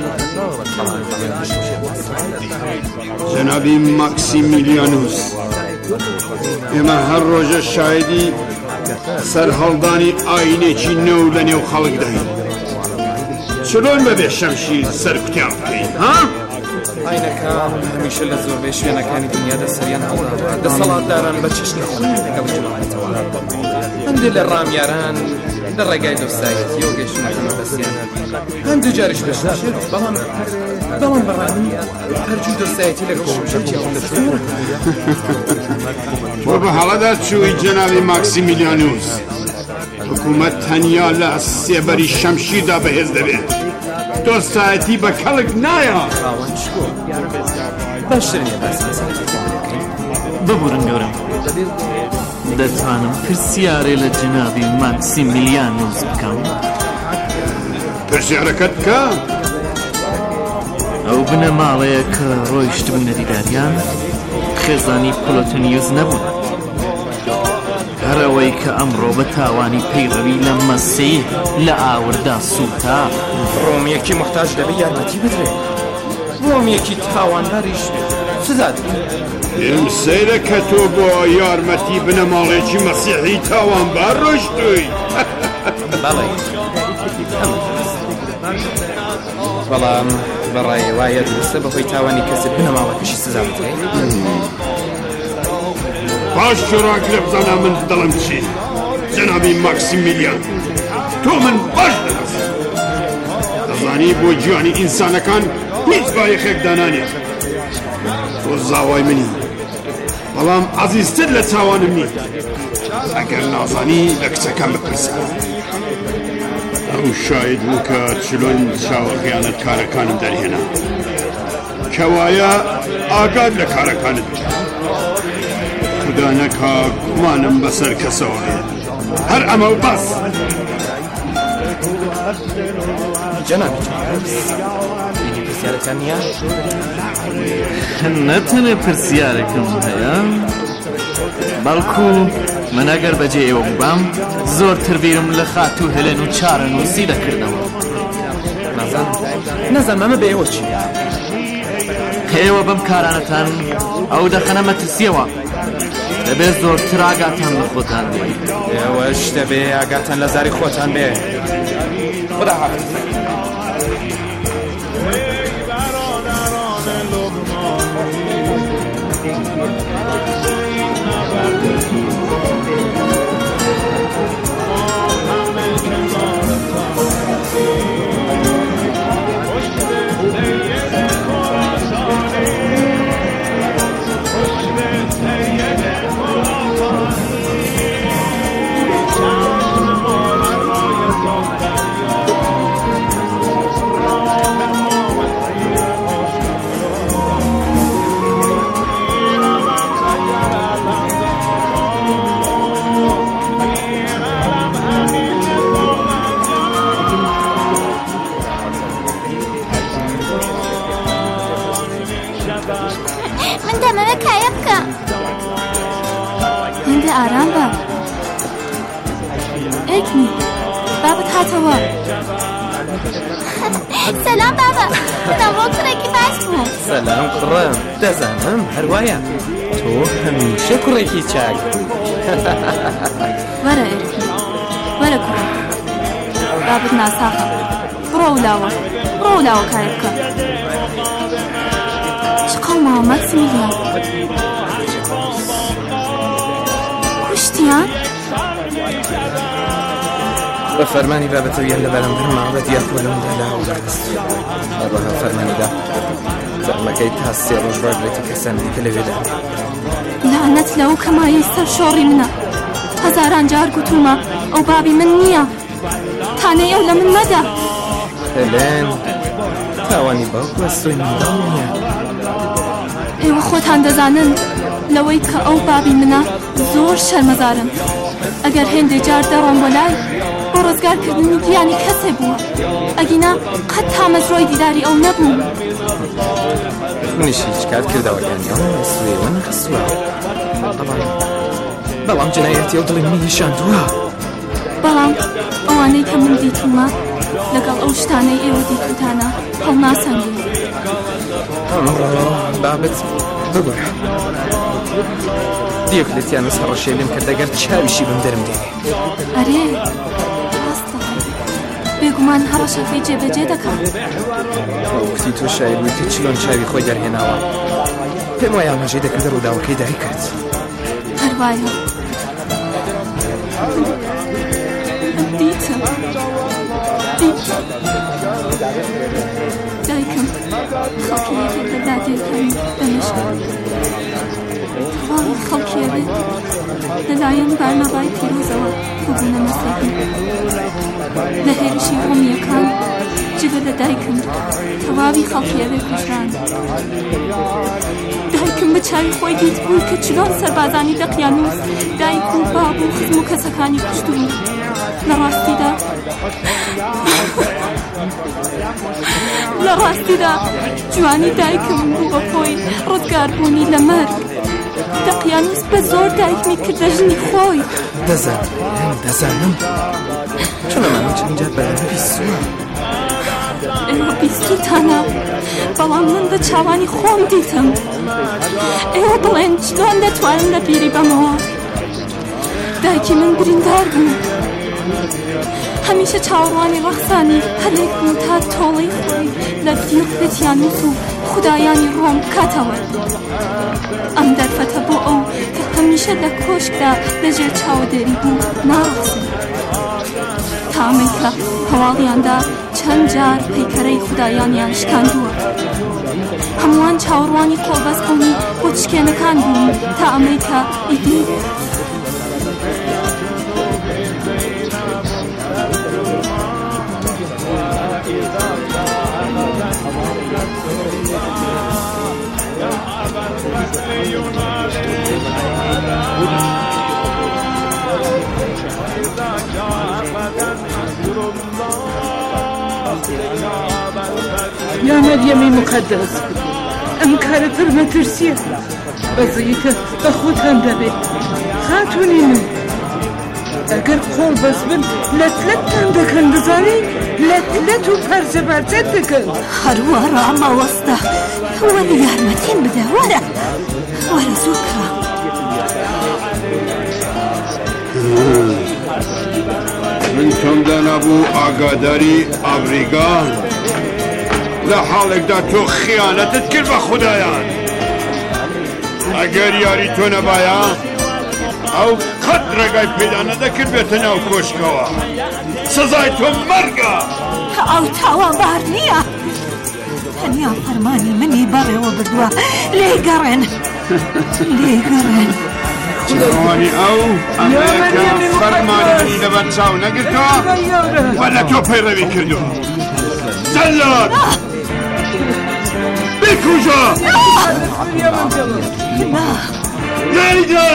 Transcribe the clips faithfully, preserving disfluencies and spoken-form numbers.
جنابی ماکسیمیلیانوس ئێمە هەر ڕۆژە شایدی سەرهەڵدانی ئاینێکی نەو لە نێو خەڵکداین. چلۆن بەبێ شەمشیر سەرکوتیان بکەین ها؟ ئاینەکە هەمیشە لە زۆربەی شوێنەکانی دنیادا سەریان هەڵدا دەسەڵاتداران بە چشنی خۆیان لەگەڵ جوڵانێتەوە. هەندێک لە ڕامیاران لە ڕێگای دۆستایەتی و گەیشتنەکەمە دەستیانە، هەندوو جاریش بەشداشێت، بەڵام بەڵام بەڕانی هەرچوو دۆستایەتی لەگەڵ شەمشیرێکیان دەستیانە. تۆ بە هەڵەدا چووی جەنابی ماکسیمیلیانوس، حکوومەت تەنیا لە سێبەری شەمشیردا بەهێز دەبێت، دۆستایەتی بە کەڵک نایە. باشترینە ببورن گەورم، دەتوانم پرسیارێ لە جنابی ماکسیمیلیانوس بکەم؟ پرسیارەکەت بکە. ئەو بنەماڵەیە کە ڕۆیشت بوونە دیداریان خێزانی پلۆتۆنیوس نەبوون، هەرەوەی کە ئەمڕۆ بە تاوانی پەیڕەوی لە مەسیح لە ئاوردا سووتا. ڕۆمیەکی محتاج دەبێت یارمەتی بدرێت، ڕۆمیەکی تاوانباریش سزا دەبێت. پێم سەیرە کە تۆ بۆ یارمەتی بنەماڵێکی مەسیحی تاوانبار ڕۆیشتووی. بەڵێ بەڵام بەڕای وایە دروستە بەهۆی تاوانی کەسێک بنەماڵەکەشی سزا بدرێت. باش شۆڕاک لێ بزانە من دڵم چی. جەنابی ماکسیمیلیان، تۆ من باش دەناسی، دەزانی بۆ گیانی ئینسانەکان هیچ بایەخێک دانانێت. تۆ زاوای منی، بەڵام عەزیزتر لە چاوانم نیت. ئەگەر نازانی لە کچەکەم بپرسە. ئەو شاید بوو کە چلۆن چاوە خیانەتکارەکانم دەرهێنا، کەوایە ئاگاد لە کارەکانت بکە. خدا نەکا گومانم بەسەر کەسەوە هەیە. هەر ئەمە و بەس. جەنابی بینی پرسیارەکان نییە؟ نەتەنێ پرسیارێکم هەیە، بەڵکو من ئەگەر بەجێ ئێوە بووبام زۆرتر بیرم لە خاتوو هێلێن و چارەنووسی دەکردەوە. نازان نازان مەمە بە ئێوە چی؟ ئێوە بەم کارانەتان ئەو دەخەنە مەترسیەوە، دەبێت زۆرتر ئاگاتان لە خۆتان بێ. ئێوەش دەبێ ئاگاتان لە زاری خۆتان بێ. خدا حافظ. من دەمەوێ کایە بکەم. هەندێ ئارام بە. ئێکنی بابت هاتەوە. سەلام بابا، منە بۆ کوڕێکی باش بووم. سەلام کوڕم، دەزانم هەروایە تۆ هەمیشە کوڕێکی چاک. وەرە ئێرکی، وەرە کوڕم، بابت ناساخە. بڕۆ ولاوە، بڕۆ ولاوە کایە بکە. قوما ماکسیمیلیان کوشتیان؟ بە فەرمانی بابەتەویان لە بەرەمبەر ماوەت یاخۆلەمدا لاوە بەرست. بەڕۆها فەرمانیدا فەرمەکەی تا سێ ڕۆژ بەردرێتی کەسانی کە لەوێدا. لعنەت لەو کەمایی سەر شۆڕی منە. هەزاران جار گوتومە ئەو بابی من نییە. تانەی ئەو لە من مەدە. هێلێن تاوانی باوک وەستۆی منداڵ نییە. ئێوە خۆتان دەزانن لەوەی کە ئەو بابی منە زۆر شەرمەزارم. ئەگەر هێندێ جار دەڕۆم بۆ لای بۆ ڕزگارکردنی گیانی کەسێ بووە، ئەگینا قەت تامەزرۆی دیداری ئەو نەبووم. منیش هیچ کار کردەوە یانیەوە سوێوە نەخستووە، بەڵام بەڵام جنایەتی ئەو دڵی منی نیشاندووە. بەڵام ئەوانەی کە من دیتومە لەگەڵ ئەو شتانەی ئێوە دیتوتانە هەڵناسەنگێ. بابەت بگۆرە دیەک لە تیانە سەڕەشێنم کە دەگەر چاویشی بم دەرم دێنێ. ئەرێ ڕاستە بێگومان هەڕەشەکەی جێبەجێ دەکات. وەکتی تۆ شاید وتی چلۆن چاوی خۆی دەرهێناوە پێم وایە ئاماژەی دەکردە ڕووداوەکەی دایکات. هەروایە دیتم دیت دایکم خەڵکیەکێک لە دادێکەکەی دەنیشت. تەواوی خەڵکیەوێ لەلایەن بارنەبای پیرۆزەوە ببوونە مەسیحی. لە هێرشی ڕۆمیەکان جگە لە دایکم تەواوی خەڵکیەوێ کوژران. دایکم بە چاوی خۆی دیت بوو کە چلۆن سەربازانی دەقیانوس دایک و باب و خزم و کەسەکانی کوشتبوو. لە ڕاستیدا لە ڕاستیدا جوانی دایکم بوو بە خۆی ڕزگاربوونی لە مەرگ. دەقیانوس بە زۆر دایکمی کردە ژنی خۆی. دەزانم دەزانم چۆن ئەمانە چەند جار بەلامە بیستووە. ئێوە بیستوتانە بەڵام من بە چاوانی خۆم دیتم. ئێوە بڵێن چلۆن دەتوانن لە بیری بەمەوە. دایکی من بریندار بوو. هەمیشە چاوەڕوانی ڕەخسانی هەلێک بوو تا تۆڵەی خۆی لە دیۆکلێتیانوس و خودایانی ڕۆم بکاتەوە. ئەم دەرفەتە بۆ ئەو کە هەمیشە لە کۆشکدا لەژێر چاوەدێری بوو ناڕەخسن. تا ئەمەی کە هەواڵیاندا چەند جار پەیکەرەی خودایانیان شکاندووە. هەمووان چاوەڕوانی کۆڵبەستبوونی بۆ چکێنەکان بوون تا ئەمەی کە ئیدی يا مريم مقدس ئەم کارە پڕ مەترسیە بەزەیتە بەخۆتان دەبێت خاتونی من ئەگەر قۆڵ بەس بن لەتلەتتان دەکەن دەزانی لەتلەت و پەرزە بەرزەت دەکەن. هەروەڕا مەوەستە وەرە یارمەتیم بدە وەرە وەرە زوو کرا. من تۆم دانابوو ئاگاداری ئەفریقان لە حاڵێکدا تۆ خیانەتت کرد بە خودایان. ئەگەر یاری تۆ نەبایە ئەو قەت ڕێگای پێدا نەدەکرد بێتە ناو کۆشکەوە. سزای تۆ مەرگە. ئەو تاوانبار نییە. تەنیا فەرمانی منی بەڕێوە بردووە لێگەڕێن لێگەڕێن. جوانی ئەو ئەمریکا فەرمانی منی لەبەر چاو نەگرتەوە و لە تۆ پەیڕەوی کردووە. جەلاد بکوژە. ناریدا.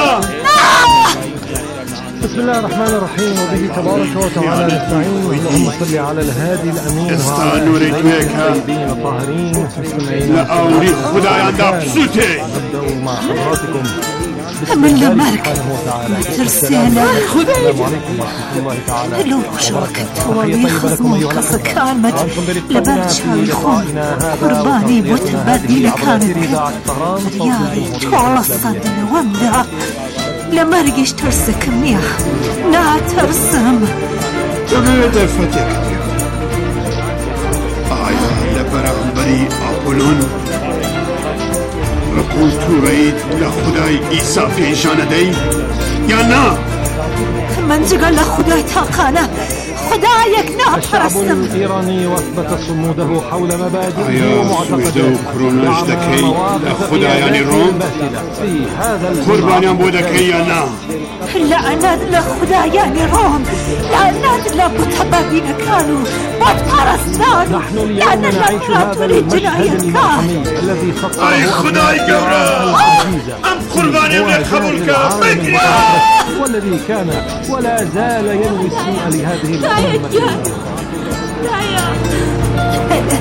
بسم الله الرحمن الرحيم وبه تبارك وتعالى نستعين اللهم صل على الهادي الامين استانوري تويكا الطاهرين لا اوري خدایان دا بسوته. نبدأ مع حضراتكم من لمرك ترسينا السلام عليكم ورحمة الله تعالى. لو شوكت وبي خصمون قصة كانت لبرشاوي خون قرباني متبدي لكانت رياضي طول الصدر ومدع لمرقش ترسك منيح لا ترسم تبعد فتك آيا لبرغبري أقولون رقول توريد لخداي إيسا بيشان دي يا نا من جقل لخداي تاقانا خدايك ناپرستم. الإيراني وأثبت صموده حول مبادئه آیا سوژده و کرونش دکی لخدایانی روم قربانیان بو دکی یا نه؟ لعنت لخدایانی روم لعنت لبتبادین کانو بتپرستان لعنت لامپراتوری جنایتکار. ای خدای گورا ام قربانیم لقبول کن بگیرم. والذي كان ولا زال ينوي السوء لهذه الأمة.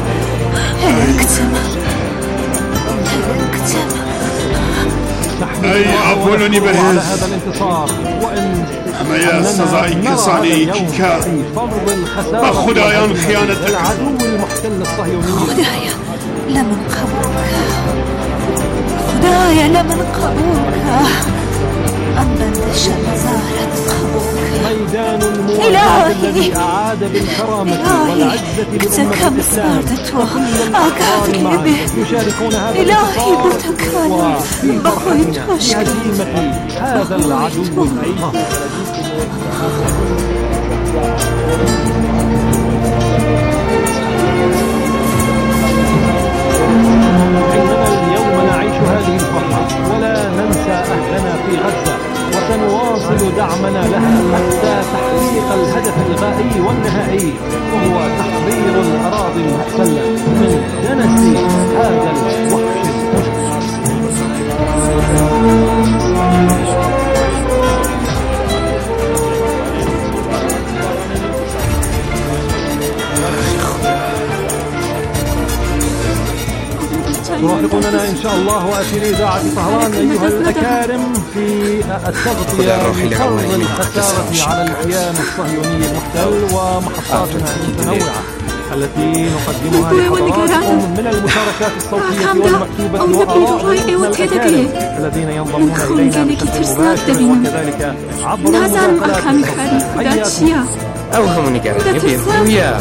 اكتم اكتم أي أبولوني على بهز هذا الانتصار، وإن أما يا سزائي كساني كا بخدايان خيانتك العدو المحتل الصهيوني. خدايا لمن قبوك، خدايا لمن قبوك، أما الشمزارة قبوك. ميدان المواجهة الذي أعاد بالكرامة والعزة للأمة الإسلام. يشاركون هذا إلهي بتكان بخيت هزيمة هذا العدو العظيم. إننا اليوم نعيش هذه الفرحة ولا ننسى أهلنا في غزة، وسنواصل دعمنا لها حتى تحقيق الهدف الغائي والنهائي، وهو تحرير الأراضي المحتلة من دنس هذا الوحش ترافقوننا إن شاء الله وأسير إذاعة طهران أيها الأكارم في التغطية لفرض الخسارة على الكيان الصهيوني المحتل ومحطاتنا المتنوعة التي نقدمها لحضراتكم من المشاركات الصوتية والمكتوبة وآرائنا الأكارم الذين ينضمون إلينا بشكل مباشر وكذلك عبر المداخلات الصوتية. أو هم نقرأ يبين ويا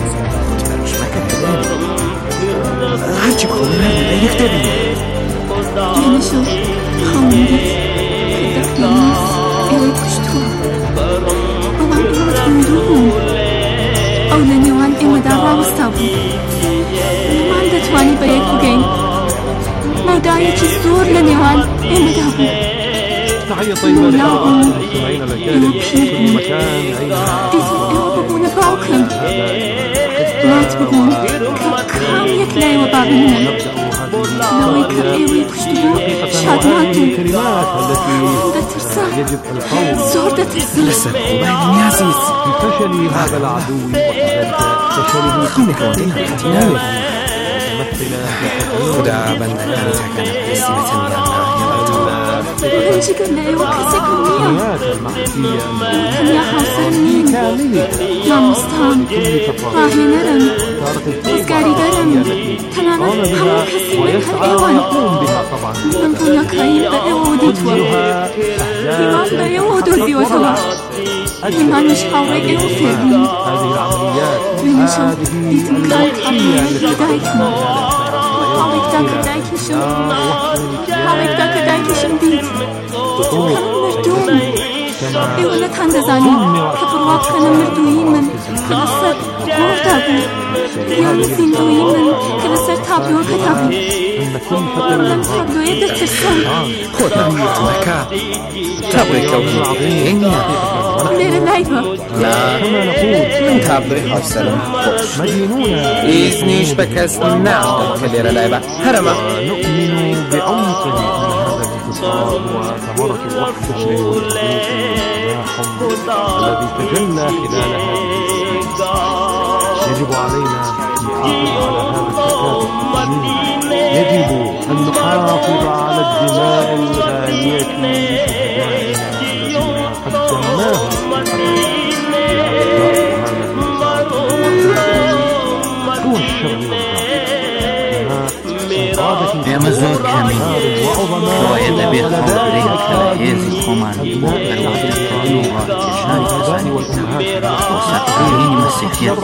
هرچی کنه یک دبی. یعنیشو خاموش کدکلیس ایوی کشتو. آوان دوست مندوم. اولنیوان ایمدار راستابو. من دتوانی به یک بگین. مودایی چی زور لنیوان ایمدابو. تحية طيبة لكم مستمعينا الأكارم في كل مكان أينما ببونه باوكم لات ببون كام يكلاي وبابننا لوي كأيوي كشتبو شادماتو دا ترسا زور دا ترسا لسه خوبين يا عزيز في فشل هذا العدو وكذلك فشله خلنا كوانتين احتمال خدا بندنا كانت حكانا باسمة يا هنجي قلنا ايوه كسكنية كان يا حوصرنين يا مستان راهي نرم وزقاري درم تنانا همو كسي من هالإيوان من بنا كاين بأيوه وديتوا إيمان بأيوه ودوزي وتوا إيمان مش حاوي ايوه فيرمين بنشو ديتم كان حبيبي بدايتنا حاوي كتاك دايكي شو حاوي كتاك دايكي شو ديت كان مردوم ايوه لك هند زاني كفرواق كان مردوين من كنصر غور دابو يوم زندوين من كنصر تابلو كتابو لم تابلو يدر ترسل خودنا مكا تابلو كوكي عظيم ليلة لايبة لا من تابلو حفصل إيزنيش بكس نعم كليرة لايبة هرما نؤمن بعمق هذا الانتصار وثمرة الوحدة الذي تجلى خلال هذه يجب علينا أن نحافظ على التكاتف يجب أن نحافظ على الدماء الغالية لشهدائنا الذين قدمناهم هو الشر ئێمە زۆر کەمین کەوایە دەبێت خۆڵگرەی کە لە هێزی خۆمان دەروەدەکردن و ڕاکێشانی کەسانی بۆ سەرکردنی مەسیحیەت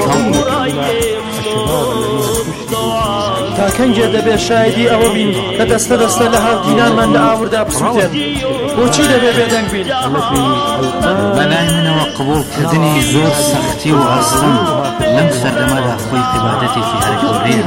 تا کەنجێ دەبێت شایدی ئەوە بین کە دەستە دەستە لە هاوتینانمان لە ئاوردا بسووتێت بۆچی دەبێت بێدەنگ بین بەلای منەوە قبوڵکردنی زۆر سەختی و ئاسان لەم سەردەمەدا خۆی عیبادەتێکی هەرگەورەیە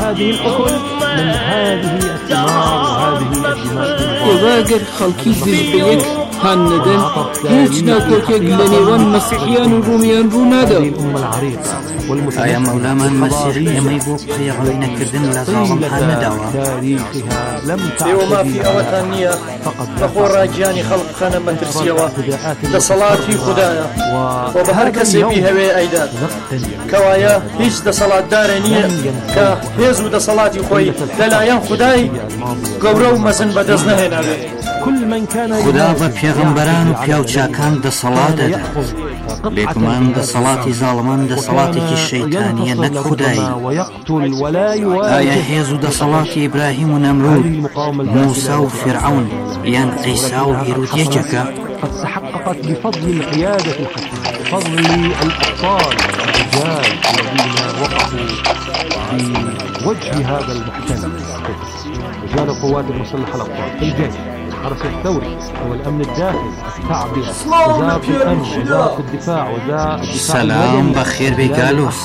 ئێوەگەر خەڵکی دژ بە یەک هان نەدەن هیچ ناکۆکێک لە نێوان مەسیحیان و ڕوومیان ڕوو نادا ئایا مەولەمان مەسیح ئێمەی بۆ پێغەڵی نەکردن لە زاڵمها نەداوە؟ ئێوە مافی ئەوەتان نییە بەخۆ ڕاگیانی خەڵق بخەنە مەترسیەوە دەسەڵاتی خوددایە و بە هەر کەسێکی هەوێ ئەیدات کەوایە هیچ دەسەڵاتدارە نییە کە هێز و دەسەڵاتی خۆی لەلایەن خودای گەورە و مەزن بەدەست نەهێناوێت خدا بە پێغەمبەران و پیاوچاکان دەسەڵات دەدات لێکمان دەسەڵاتی زاڵمان دەسەڵاتێکی شەیتانیە نەک خودایی ئایا هێز و دەسەڵاتی ئیبراهیم و نەمرود موسا و فرعون یان عیسا و هیرود یەکێکە؟ قد تحققت بفضل القيادة الحكيمة بفضل الأبطال الرجال الذين وقفوا في وجه هذا المحتل رجال القوات المسلحة الأبطال الجيش الحرس الثوري والأمن الداخلي التعبئة وزارة الأمن وزارة الدفاع وزارة سلام بخير بيقالوس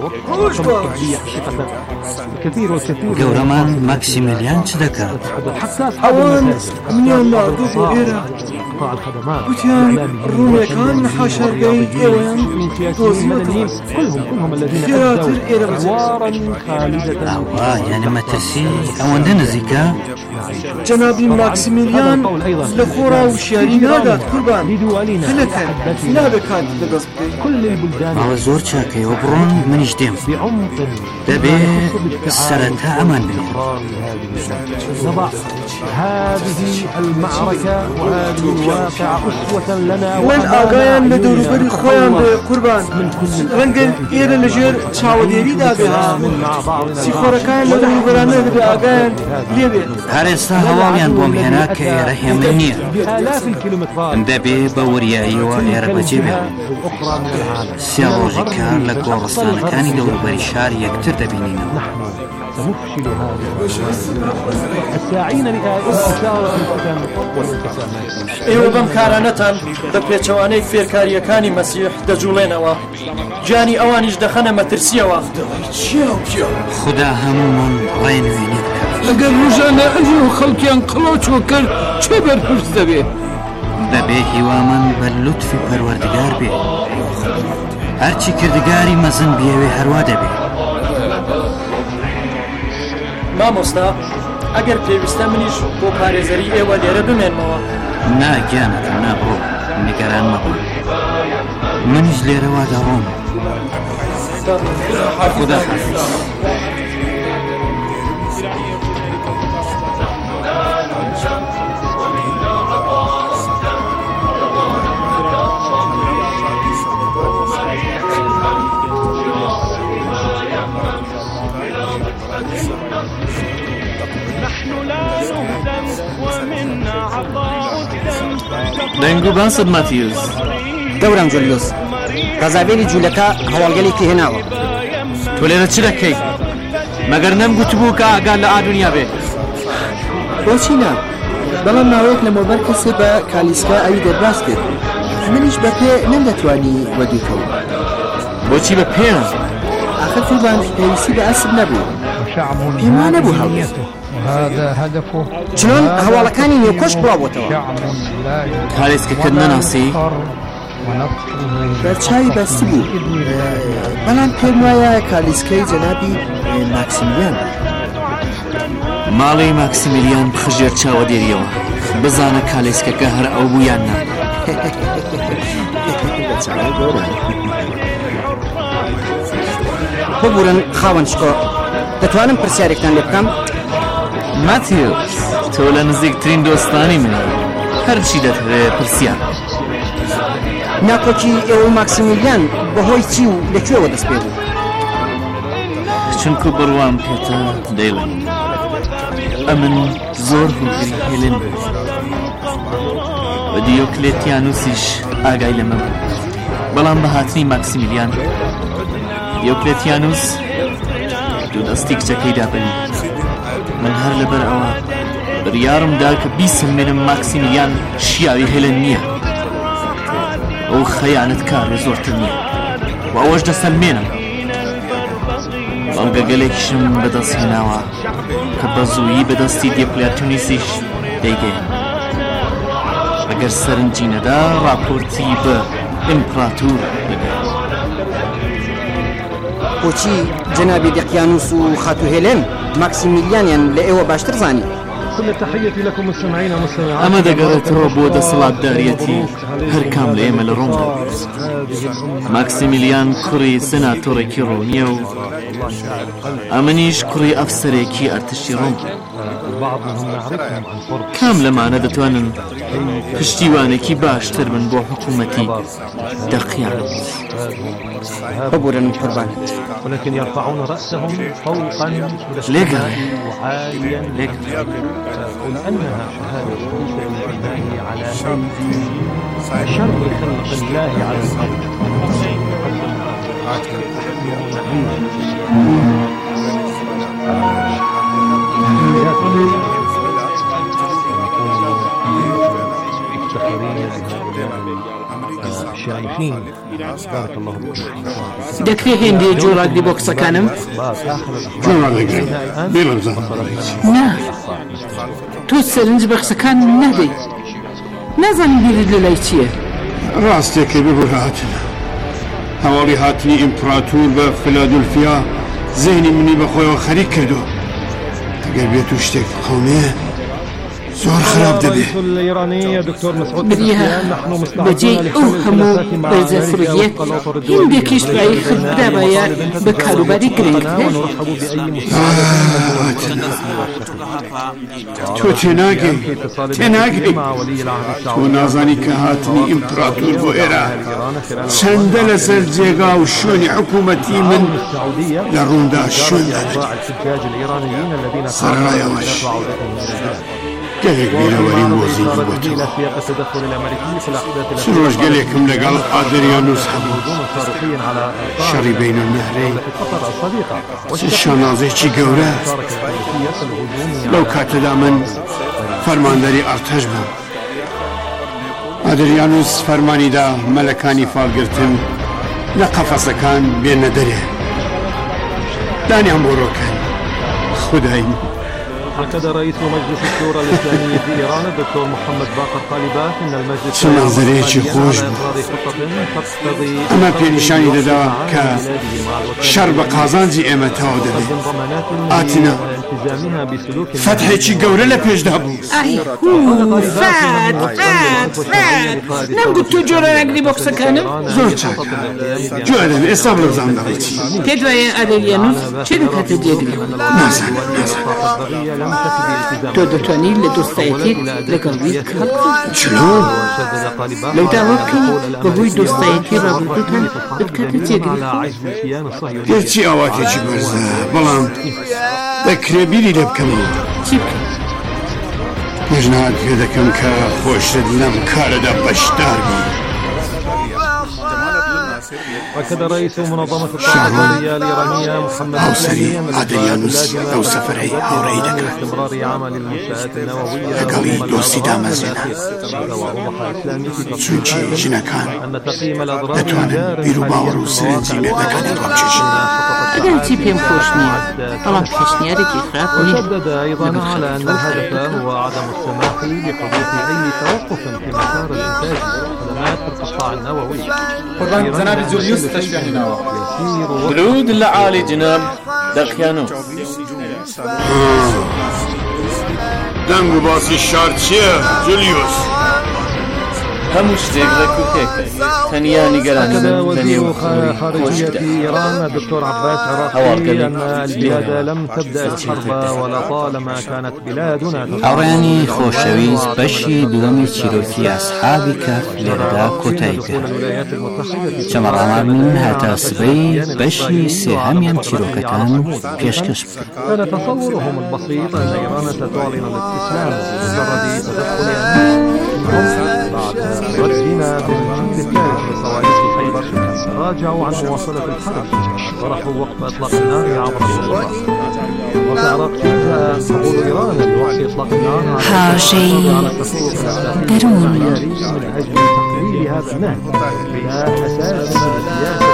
كثير وكثير گەورەمان ماکسیمیلیان چ دەکات؟ ئەوان منیان ناردوو بۆ ئێرە وتیان ڕوونەکان لە حاشارگەی ئێوەیان دۆزیوەتەوە خێراتر ئێرە ئاوا یانە مەترسی ئەوەندە نزیکە؟ جەنابی ماکسیمیلیان لە خۆڕا وشیاری نادات قوربان هەنەکەن نابێت کات لەدەست بکەیت ئەوە زۆر چاکەیەوە بڕۆن منیش دێم دەبێت سەرەتا ئەمان بنێن نضع هذه المعركة وهذه الواقعة أسوة لنا من ئاگایان لە دەوروبەری خۆیان بێ قوربان ڕەنگە ئێرە لەژێر چاوەدێریدا بێت سیخۆرەکان لە دەوروبەرانە دەبێ ئاگایان لێ بێت هەر ئێستا هەواڵیان بۆم هێنا کە ئێرە هێمن نییە دەبێ بە وریاییەوە ئێرە بەجێ بێت سێ ڕۆژی کار لە گۆڕستانەکانی دەوروبەری شار یەکتر دەبینینەوە سنفشل هذا الساعين لإثارة الفتن والانقسامات. ئێوە بەم کارانەتان بە پێچەوانەی فێرکاریەکانی مەسیح دەجوڵێنەوە جانی ئەوانیش دەخەنە مەترسیەوە. خدا هەموومان ڕێنوێنی بکات. ئەگەر ڕۆژانە ئەژی و خەڵکیان قڵۆچوە کرد چێ بەرپرس دەبێت؟ دەبێ هیوامان بە لوتفی پەروەردگار بێ هەرچی کردگاری مەزن بیەوێ هەروە دەبێت. مامۆستا ئەگەر پێویستە منیش بۆ پارێزەری ئێوە لێرە بمێنمەوە. ناگیانەکە نابڕۆ نیگەران مەبە منیش لێرەوا دەڕۆم. خدا حافظ. دەنگ و باسد ماتیوس گەورم جولیوس ڕەزابێری جوولەکە هەواڵگەلێکی هێناوە. تۆ لێرە چ دەکەی؟ مەگەر نەمگوتبوو کە ئاگان لە ئادونیا بێ؟ بۆچی نا؟ بەڵام ماوەیەک لە مۆبەر کەسێ بە کالیسکا ئەوی دەرباز کرد منیش بە پێ نەمدەتوانی وەدیکەوە. بۆچی بە پێ؟ ئاخر قوربان پێویستی بە ئەسب نەبوو پێما نەبوو هەڵێت چنۆن هەواڵەکانی نێوکۆش بڵاوەتەوە. کارێسکەکەت نەناسی؟ بەرچاوی بەستی بوو بەڵام پێم وایە کالیسکەی جەنابی ماکسیمیلیان ماڵی ماکسیمیلیان بخژێر چاوە دێریەوە بزانە کالیسکەکە هەر ئەو بوو یان نا. ببورن خاوەن شکۆ دەتوانم پرسیارێکتان لێ بکەم؟ ماتیوس تۆ لە نزیکترین دۆستانی منە هەرچی دەتوێت پرسیار. ناکۆکی ئێوە ماکسیمیلیان بەهۆی چی و لەکوێوە دەست پێ بوو؟ چونکە بڕوام پێتە دەیڵێن ئەمن زۆر هوگری هێلن بوو بە دیۆکلێتیانوسیش ئاگای لەمە بوو بەڵام بە هاتنی ماکسیمیلیان دیۆکلێتیانوس دوو دەستی کچەکەی دابنی من هەر لەبەر ئەوە بڕیارمدا کە بیسمێنم ماکسیمیلیان شیاوی هێلن نییە. ئەو خەیانەت کارێ زۆرتر نییە و ئەوەش دەسەلمێنم. بەڵگە گەلێکیشم بەدەست هێناوە کە بە زوویی بەدەستی دیۆکلێتیانوسیش دەیگەێن. ئەگەر سەرنجی نەدا ڕاپۆرتی بە ئیمپراتۆر دەدەن. بۆچی جەنابی دقیانوس و خاتو هێلێن ماکسیمیلیانیان لە ئێوە باشتر زانی. ئەمە دەگەڕێتەوە بۆ دەسەڵاتدارەتی هەر کام لە ئێمە لە ڕۆم دەبێت. ماکسیمیلیان کوڕی سەناتۆرێکی ڕۆمیە و ئەمەنیش کوڕی ئەفسەرێکی ئەرتشی ڕۆم. کام لەمانە دەتوانن پشتیوانێکی باشتر بن بۆ حکوومەتی دەقیانوس؟ ببورن قربان. ولكن يرفعون رأسهم فوقا ليقل ليقل قل أنها شهادة ليس بالإيمان على أيدي شر خلق الله على الأرض. دەکرێت هێندێ جۆراگری بۆ قسەکانم؟ نا تۆ سەرنج بە قسەکان نەدەیت، نازانم بیرت لە لای چییە؟ ڕاستێکی ببوو هاتنە هەواڵی هاتنی ئیمپراتور بە فیلادلفیا زێنی منی بەخۆیەوە خەریک کردو. ئەگەر بێت و شتێک قەومێ زۆر خراپ دەبێت. بریە بەجێی ئەو هەموو بەرزە فڕیەت هێندێکیش دوایی خدابایە بە کاروباری گرنگترێ. تۆ تێناگەی تێناگەی تۆ نازانی کە هاتنی ئیمپراتور بۆ ئێرە چەندە لەسەر جێگا و شوێنی حکوومەتی من لە ڕووندا شوێن دادەنێت. سەرڕایەوەش گەلێک بینەوەریم بۆ زیندوو بۆتەوە. چ ڕۆژگەلێکم لەگەڵ ئادریانوس هەبوو، شەڕی بین النهرەین چ شانازێکی گەورە. لەو کاتەدا من فەرماندەری ئەرتەش بووم. ئادریانوس فەرمانیدا مەلەکانی فالگرتن لە قەفەسەکان بێنە دەرێ، دانیان بۆ ڕۆکەن. خودای أكد رئيس مجلس الشورى الإسلامي في إيران الدكتور محمد باقر طالبات إن المجلس مناظرێکی خۆش ئەمە پێنیشانی دەدا کە شەڕ بە قازانجی ئێمە تەواو دەبێت. ئاتینا فەتحێکی گەورە لە پێشدا بوو. فات فات فات نەمگوت تۆ جۆراگری بۆ قسەکانم؟ زۆر چاک گوێ دەبێت ئێستا بڵێ بزانم دەڵێ چی. پێت وایە ئادریانوس چێ دەکاتە جێگری؟ نازانم نازانم. تۆ دەتوانیت لە دۆستایەتیت لەگەڵ وی کار بکەیت؟ چلۆ لەو داوا بکەین بەهۆی دۆستایەتی ڕابردووتان بتکاتە جێگری. هێرچی ئاواتێکی بەرزە، بەڵام دەکرێت بیری لێ بکەمەوە. چی بکەین؟ پێشنهاد پێ دەکەم کە خۆشت لەم کارەدا بەشدار بی. أكد رئيس منظمة التعاونية الإيرانية محمد هاوسری ئادریانوس ئەو سەفەرەی هاوڕێی دەکات استمرار عمل المنشآت النووية لەگەڵی دۆستی دامەزێنە، چونکی ژنەکان دەتوانن بیر و باوەڕ و سەرنجی مێردەکانی ڕابچێژن. ئەگەر چی پێم خۆش نییە، بەڵام پێشنیارێکی خراپ نییە. شدد أيضا على أن الهدف هو عدم السماح بحدوث أي توقف في مسار الإنتاج والخدمات في القطاع النووي. قربان جناب جوليوس تشبه ناوە. درود لە عالی جناب دەقیانوس. دەنگ و باسی شار چییە جولیوس؟ هەموو شتێک ڕێکوپێکە، تەنیا نیگەرانی من لە نێو خارجية إيران الدكتور عباس عراقي أن البلاد لم تبدأ الحرب ولطالما كانت بلادنا. هاوڕێیانی خۆشەویست بەشی دووەمی چیرۆکی ئەسحابی کەف لێرەدا کۆتایی کرد. چەمەڕامان من هاتە سبەی بەشی سێهەمیان چیرۆکەکان پێشکەش بکرد. كان تصورهم البسيط أن إيران ستعلن الاستسلام بمجرد تدخل أمريكا. بعد ردنا بالجيل الثالث لصواريخ خيبر تراجعوا عن مواصلة الحرب وطرحوا وقف إطلاق النار عبر السلطة. وفي العراق جاء قبول إيران بوقف إطلاق النار هاجي درون من أجل تقليل هذا النهج بها أساس السياسة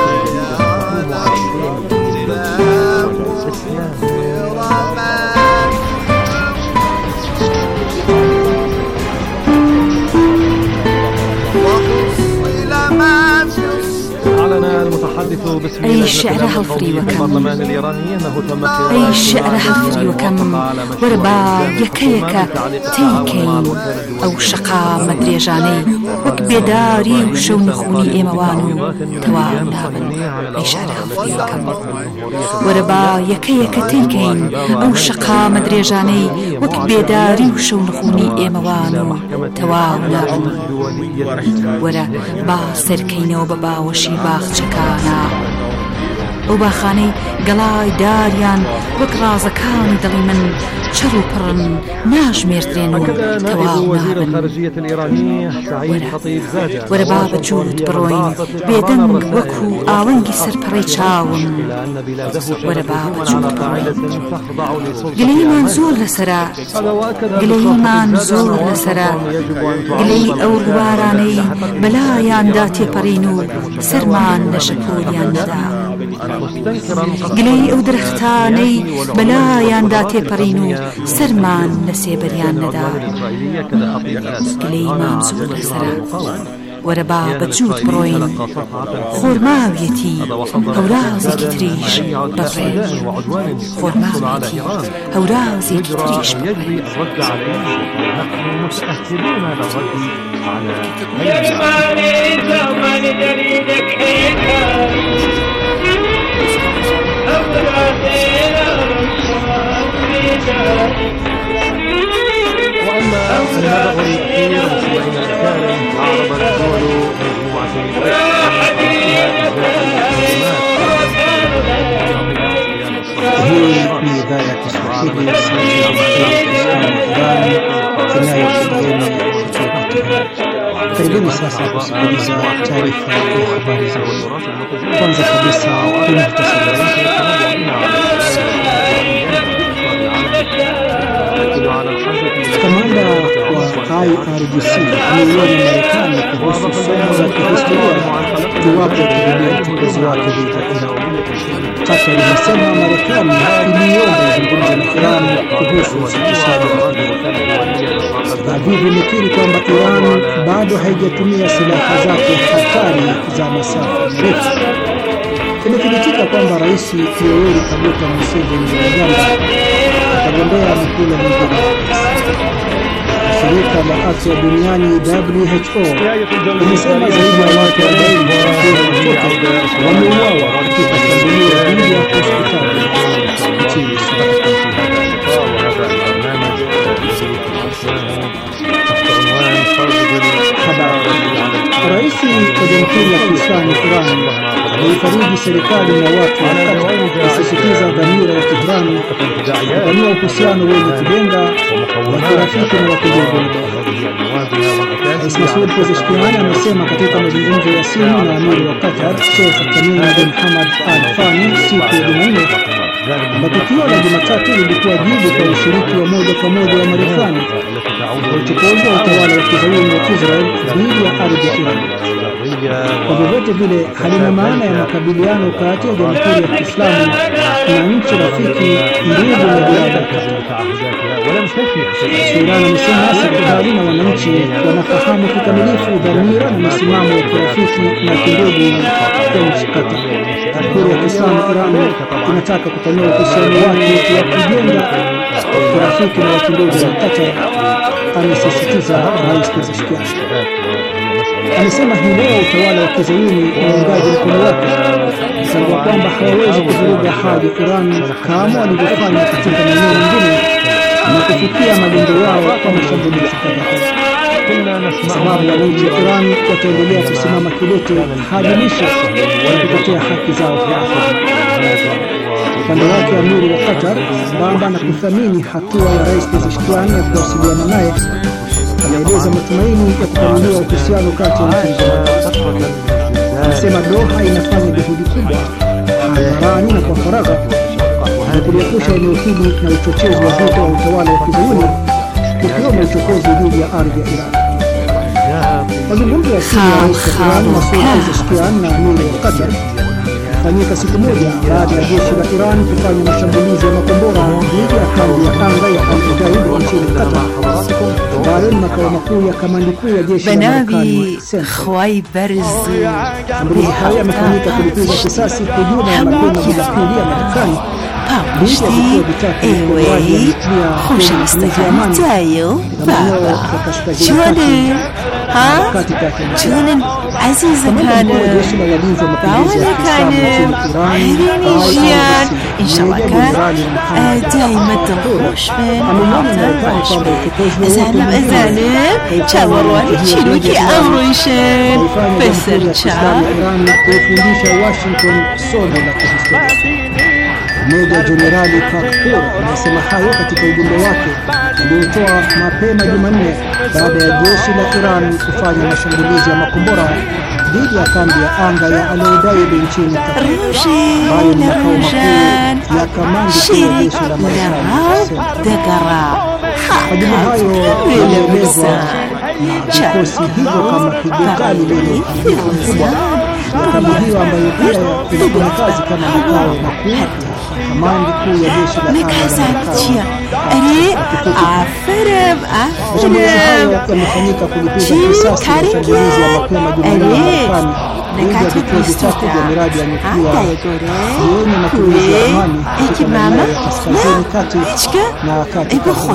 أعلن المتحدث أي شعرها الفري وكم أي شعرها الفري وكم وربا يكيك تيكين أو شقا مدري جاني وكبيداري وشون خوني إيموانو توان نابن أي شعرها الفري وكم وربا يكيك تيكين أو شقا مدري جاني وكبيداري وشون خوني إيموانو توان نابن ورا با سركينو ببا وشي باخ چكانا و باخاني قلاي داريان وكرازكاني دلي من شرو برن ناج ميردرينو تواو نابن ورا باب جود بروين بيدنگ وكو آونگي سرپري چاون ورا باب جود بروين قلي منزور لسرا قلي منزور لسرا قلي او غواراني بلايان داتي برينو سرمان لشكوليان ندا قلي او درختاني بلايان داتي برينو سرمان لسيبريان ندا قلي منزور لسرا وربا بجود بروين خورماويتي هورازي كتريش بغير خورماويتي هورازي كتريش بغير وأما النبغ الأخير وسبعين أكارم عرض الدول مجموعة هي في غاية الصحيح karibuni sasa kusikiliza taarifa ya habari za dunia. Kwanza kabisa ni muhtasari wake. Kamanda wa I R G C ameionya Marekani kuhusu somo la kihistoria iwapo itarudia uchokozi wake dhidi ya Iran. Qatar imesema Marekani iliomba izungumze na Iran kuhusu usitishaji wa mapigano. Aviv imekiri kwamba Iran bado haijatumia silaha zake hatari za masafa marefu. Imethibitika kwamba Rais Yoweri Kaguta Museveni wa Uganda atagombea muhula mwingine. Shirika la Afya Duniani W H O limesema zaidi ya watu arobaini wameuawa katika shambulio dhidi ya hospitali nchini Sudan. Rais wa Jamhuri ya Kiislamu Iran alifariji serikali na watu wa Qatar kusisitiza dhamira ya Tehran kupanua uhusiano wenye kujenga wa kirafiki na wa kujenga. Rais Masoud Pezeshkian amesema katika mazungumzo ya simu na amiri wa Qatar Sheikh Tamim bin Hamad Al Thani siku ya Jumanne kwamba tukio la Jumatatu lilikuwa jibu kwa ushiriki wa moja kwa moja wa Marekani kwa uchokozi wa utawala wa kizayuni wa Israel dhidi ya ardhi ya Iran. Kwa vyovyote vile halina maana ya makabiliano kati ya Jamhuri ya Kiislamu na nchi rafiki ndugu na jirani. Iran amesema serikali na wananchi wanafahamu kikamilifu dhamira na misimamo ya kirafiki na kindugu ya nchi Qatar. Jamhuri ya Kiislamu Iran inataka kupanua uhusiano wake wa kujenga kirafiki na kindugu na Qatar, amesisitiza Rais Pezeshkian. Amesema hii leo utawala wa kizayuni na uungaji mkono wake msangwa kwamba hawawezi kuvuruga hali Iran kama walivyofanya katika maeneo mengine na kufikia malengo yao kwa mashambulizi kadhaa. Sababu wananchi wa Iran wataendelea kusimama kidete hadi mwisho na kutetea haki zao za ardhi. Upande wake amiri wa Qatar, sambamba na kuthamini hatua ya Rais Pezeshkian ya kuwasiliana naye, anaeleza matumaini ya kupanuliwa uhusiano kati ya nchi hizo. Anasema Doha inafanya juhudi kubwa hadharani na kwa faragha na kuliepusha eneo hili na uchochezi wa vita wa utawala wa kizayuni, ikiwemo uchokozi dhidi ya ardhi ya Iran. Mazungumzo ya simu ya Rais wa Iran Masoud Pezeshkian na amiri wa Qatar fanyika siku moja baada ya jeshi la Iran kufanya mashambulizi ya makombora dhidi ya kambi ya anga ya Al Udeid nchini Qatar Baron makao makuu ya kamandi kuu ya jeshi la Marekani خوای برز ambapo haya yamefanyika kulipiza kisasi hujuma ya mapema Jumapili ya Marekani پاپشتی ایوی خوشمستگان تایو بابا چونه ها چونه عزیز کانم باوله کانم هرینی جیان انشالله کان دائما دلخوش بین محافظه باش بین ازانم ازانم چاوروانی چیروکی امرویشن بسر چا Meja Jenerali Kakpur amesema hayo katika ujumbe wake uliotoa mapema Jumanne baada ya jeshi la Iran kufanya mashambulizi ya makombora dhidi ya kambi ya anga ya Al-Udeid nchini Qatar, ambayo ni makao makuu ya kamandi ya jeshi la Marekani. Majuma hayo yalielezwa na vikosi hivyo kama pigo kali lenye uharibifu mkubwa. Kambi hiyo ambayo pia inafanya kazi kama makao makuu kamandi kuu ya jeshi la anga أري عفرم عفرم yamefanyika kulipiza kisasi cha shambulizi ya mapema Jumanne ya Marekani dhidi ya vituo vitatu vya miradi ya nyuklia yenye matumizi ya amani katika maeneo ya kaskazini kati na kati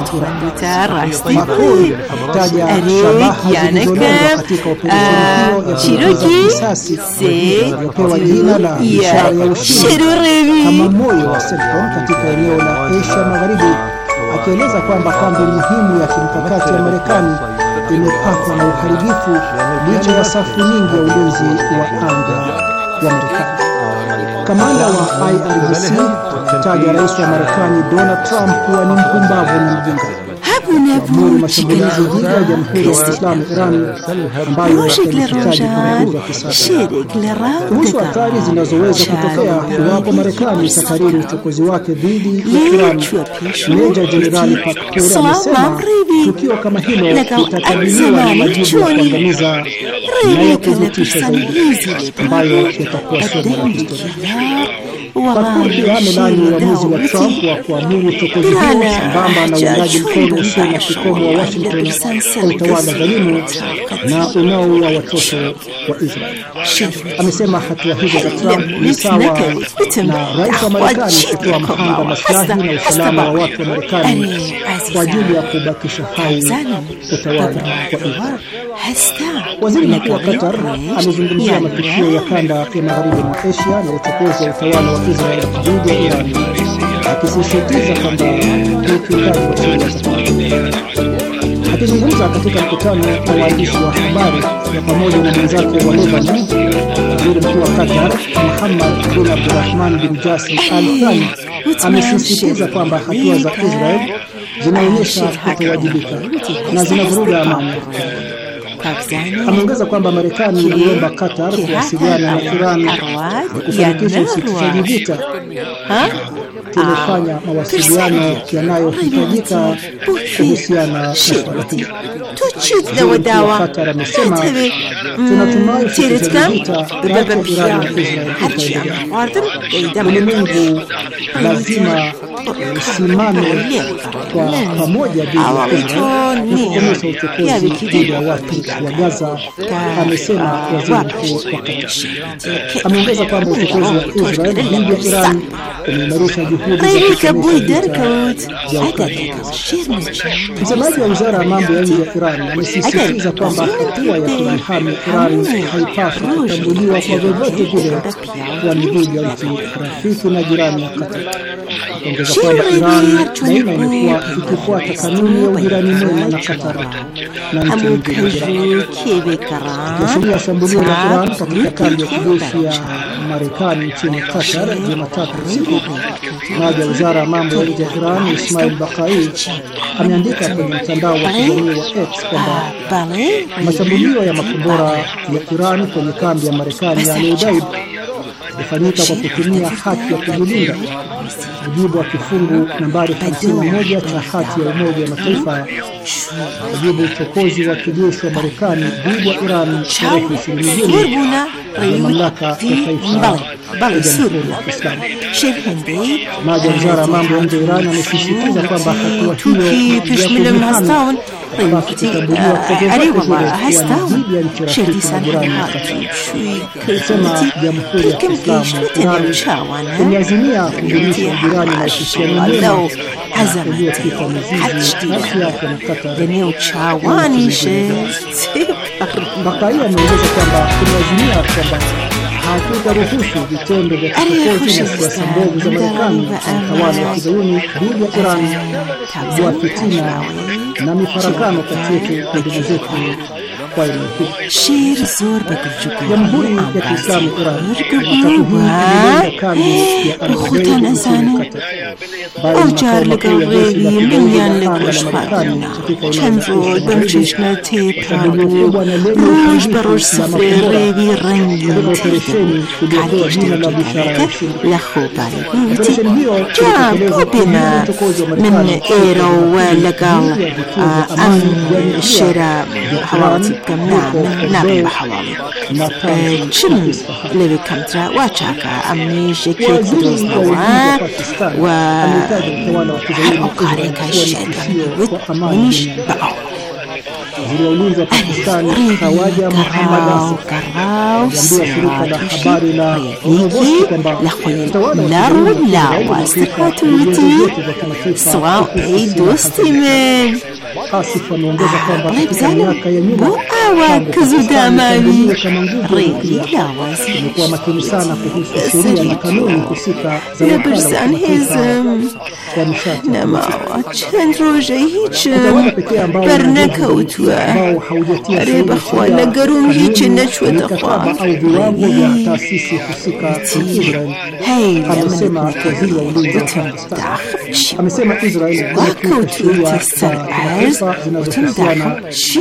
makuu taja shabaha zilizolengwa katika operesheni hiyo ya kulipiza kisasi iliyopewa jina la ishara ya ushindi kama moyo wa CENTCOM katika eneo la Asia Magharibi, akieleza kwamba kambi muhimu ya kimkakati ya Marekani imepakwa na uharibifu licha ya safu nyingi ya ulinzi wa anga wa Marekani. Kamanda wa I R G C taja rais wa Marekani Donald Trump kuwa ni mpumbavu na mjinga. Muri mashambulizi dhidi ya Jamhuri ya Kiislamu Iran ambayo yanahitaji kupunguza kisasi. Kuhusu hatari zinazoweza kutokea iwapo Marekani itakariri uchokozi wake dhidi ya Iran, Meja Jenerali Kakpur amesema tukio kama hilo litakabiliwa na majibu ya kuangamiza na ya kuvutisha zaidi ambayo yatakuwa somo la historia. Kakpur pia amelaani uamuzi wa Trump wa kuamuru uchokozi huo sambamba na uungaji mkono usio na kikomo wa Washington kwa utawala dhalimu na unaoua watoto wa Israel. Amesema hatua hizo za Trump ni sawa na rais wa Marekani kutoa mhanga maslahi na usalama wa watu wa Marekani kwa ajili ya kubakisha hai utawala wa Israel. Waziri mkuu wa Qatar amezungumzia matukio ya kanda ya magharibi mwa Asia na uchokozi wa utawala wa Israel dhidi ya Iran, akisisitiza kwamba ni ukiukaji wa sheria za kimataifa. Akizungumza katika mkutano na waandishi wa habari ya pamoja na mwenzake wa Lebanon, waziri mkuu wa Qatar Mohammed bin Abdulrahman bin Jassim Al Thani amesisitiza kwamba hatua za Israel zinaonyesha kutowajibika na zinavuruga amani. Ameongeza kwamba Marekani iliomba Qatar kuwasiliana na Iran kufanikisha usitishaji vita. Tumefanya mawasiliano yanayohitajika kuhusiana na swala hili. Qatar amesema tunatumai usitishaji vita kati ya Iran na Israel. Ulimwengu lazima usimame kwa pamoja dhidi ya Israel na kukomesha uchokozi dhidi ya watu wa Gaza, amesema waziri mkuu wa Qatar. Ameongeza kwamba uchokozi wa Israel dhidi ya Iran umeimarisha juhudi za kukomesha vita. Msemaji wa wizara ya mambo ya nje ya Iran amesisitiza kwamba hatua ya kujihami Iran haipaswi kutambuliwa kwa vyovyote vile kuwa ni dhidi ya nchi rafiki na jirani ya Qatar. Ameongeza kwamba Iran daima imekuwa ikifuata kanuni ya ujirani mwema na Qatar na nchi nyingine. Akiashiria shambulio la Iran katika kambi ya kijeshi ya Marekani nchini Qatar Jumatatu usiku, msemaji wa wizara ya mambo ya nje ya Iran Ismail Baqai ameandika kwenye mtandao wa kijamii wa X kwamba mashambulio ya makombora ya Iran kwenye kambi ya Marekani ya Al-Udeid kufanyika kwa kutumia hati ya kujilinda, mujibu wa kifungu nambari hamsini na moja cha hati ya Umoja wa Mataifa, mujibu uchokozi wa kijeshi wa Marekani dhidi ya Iran tarehe ishirini Juni na mamlaka ya taifa ya Jamhuri ya Kiislamu. Msemaji wa wizara ya mambo ya nje ya Iran amesisitiza kwamba hatua hiyo ya kujihami أري والله هستاون شدي سنة kusema Jamhuri ya Kiislamu Iran imeazimia kudumisha ujirani na uhusiano mwema uliokita mizizi kati yake na Qatar. Bakaia ameeleza kwamba tumeazimia kwamba hatutaruhusu vitendo vya kichokozi na siasa mbovu za Marekani na utawala wa Kizayuni dhidi ya Iran wa fitina na mifarakano kati yetu na ndugu zetu kwa eneo hili. Jamhuri ya Kiislamu Iran itatuhumilia kambi ya Al-Ubaid nchini Qatar. أوجار لقلبي مليان لقشقارنا چندرو بمچشنا تيبانو روش بروش سفري بي رنگي كاريشتن كاريكا لخو باريكوتي جاب بما من إيرو ولقال أم شراء حوالتي بكمنا من نابي بحوالي چم لبي كمترا وچاكا أمي شكي كدوز نوا و أقاريكا الشركة ومش بقى Waziri wa ulinzi wa Pakistan Khawaja Muhammad Asif aliambia shirika la habari la Uongozi kwamba لا ولا واستخدمتي سواء أي دوستي من Asif ameongeza kwamba miaka ya nyuma imekuwa makini sana kuhusu sheria na kanuni husika za kwa nishati ambao haujatia sahihi garun hichi mikataba au viwango vya taasisi husika za Israel. Amesema waziri wa ulinzi wa Pakistan. Amesema Israel imekiuka sheria za kimataifa zinazohusiana.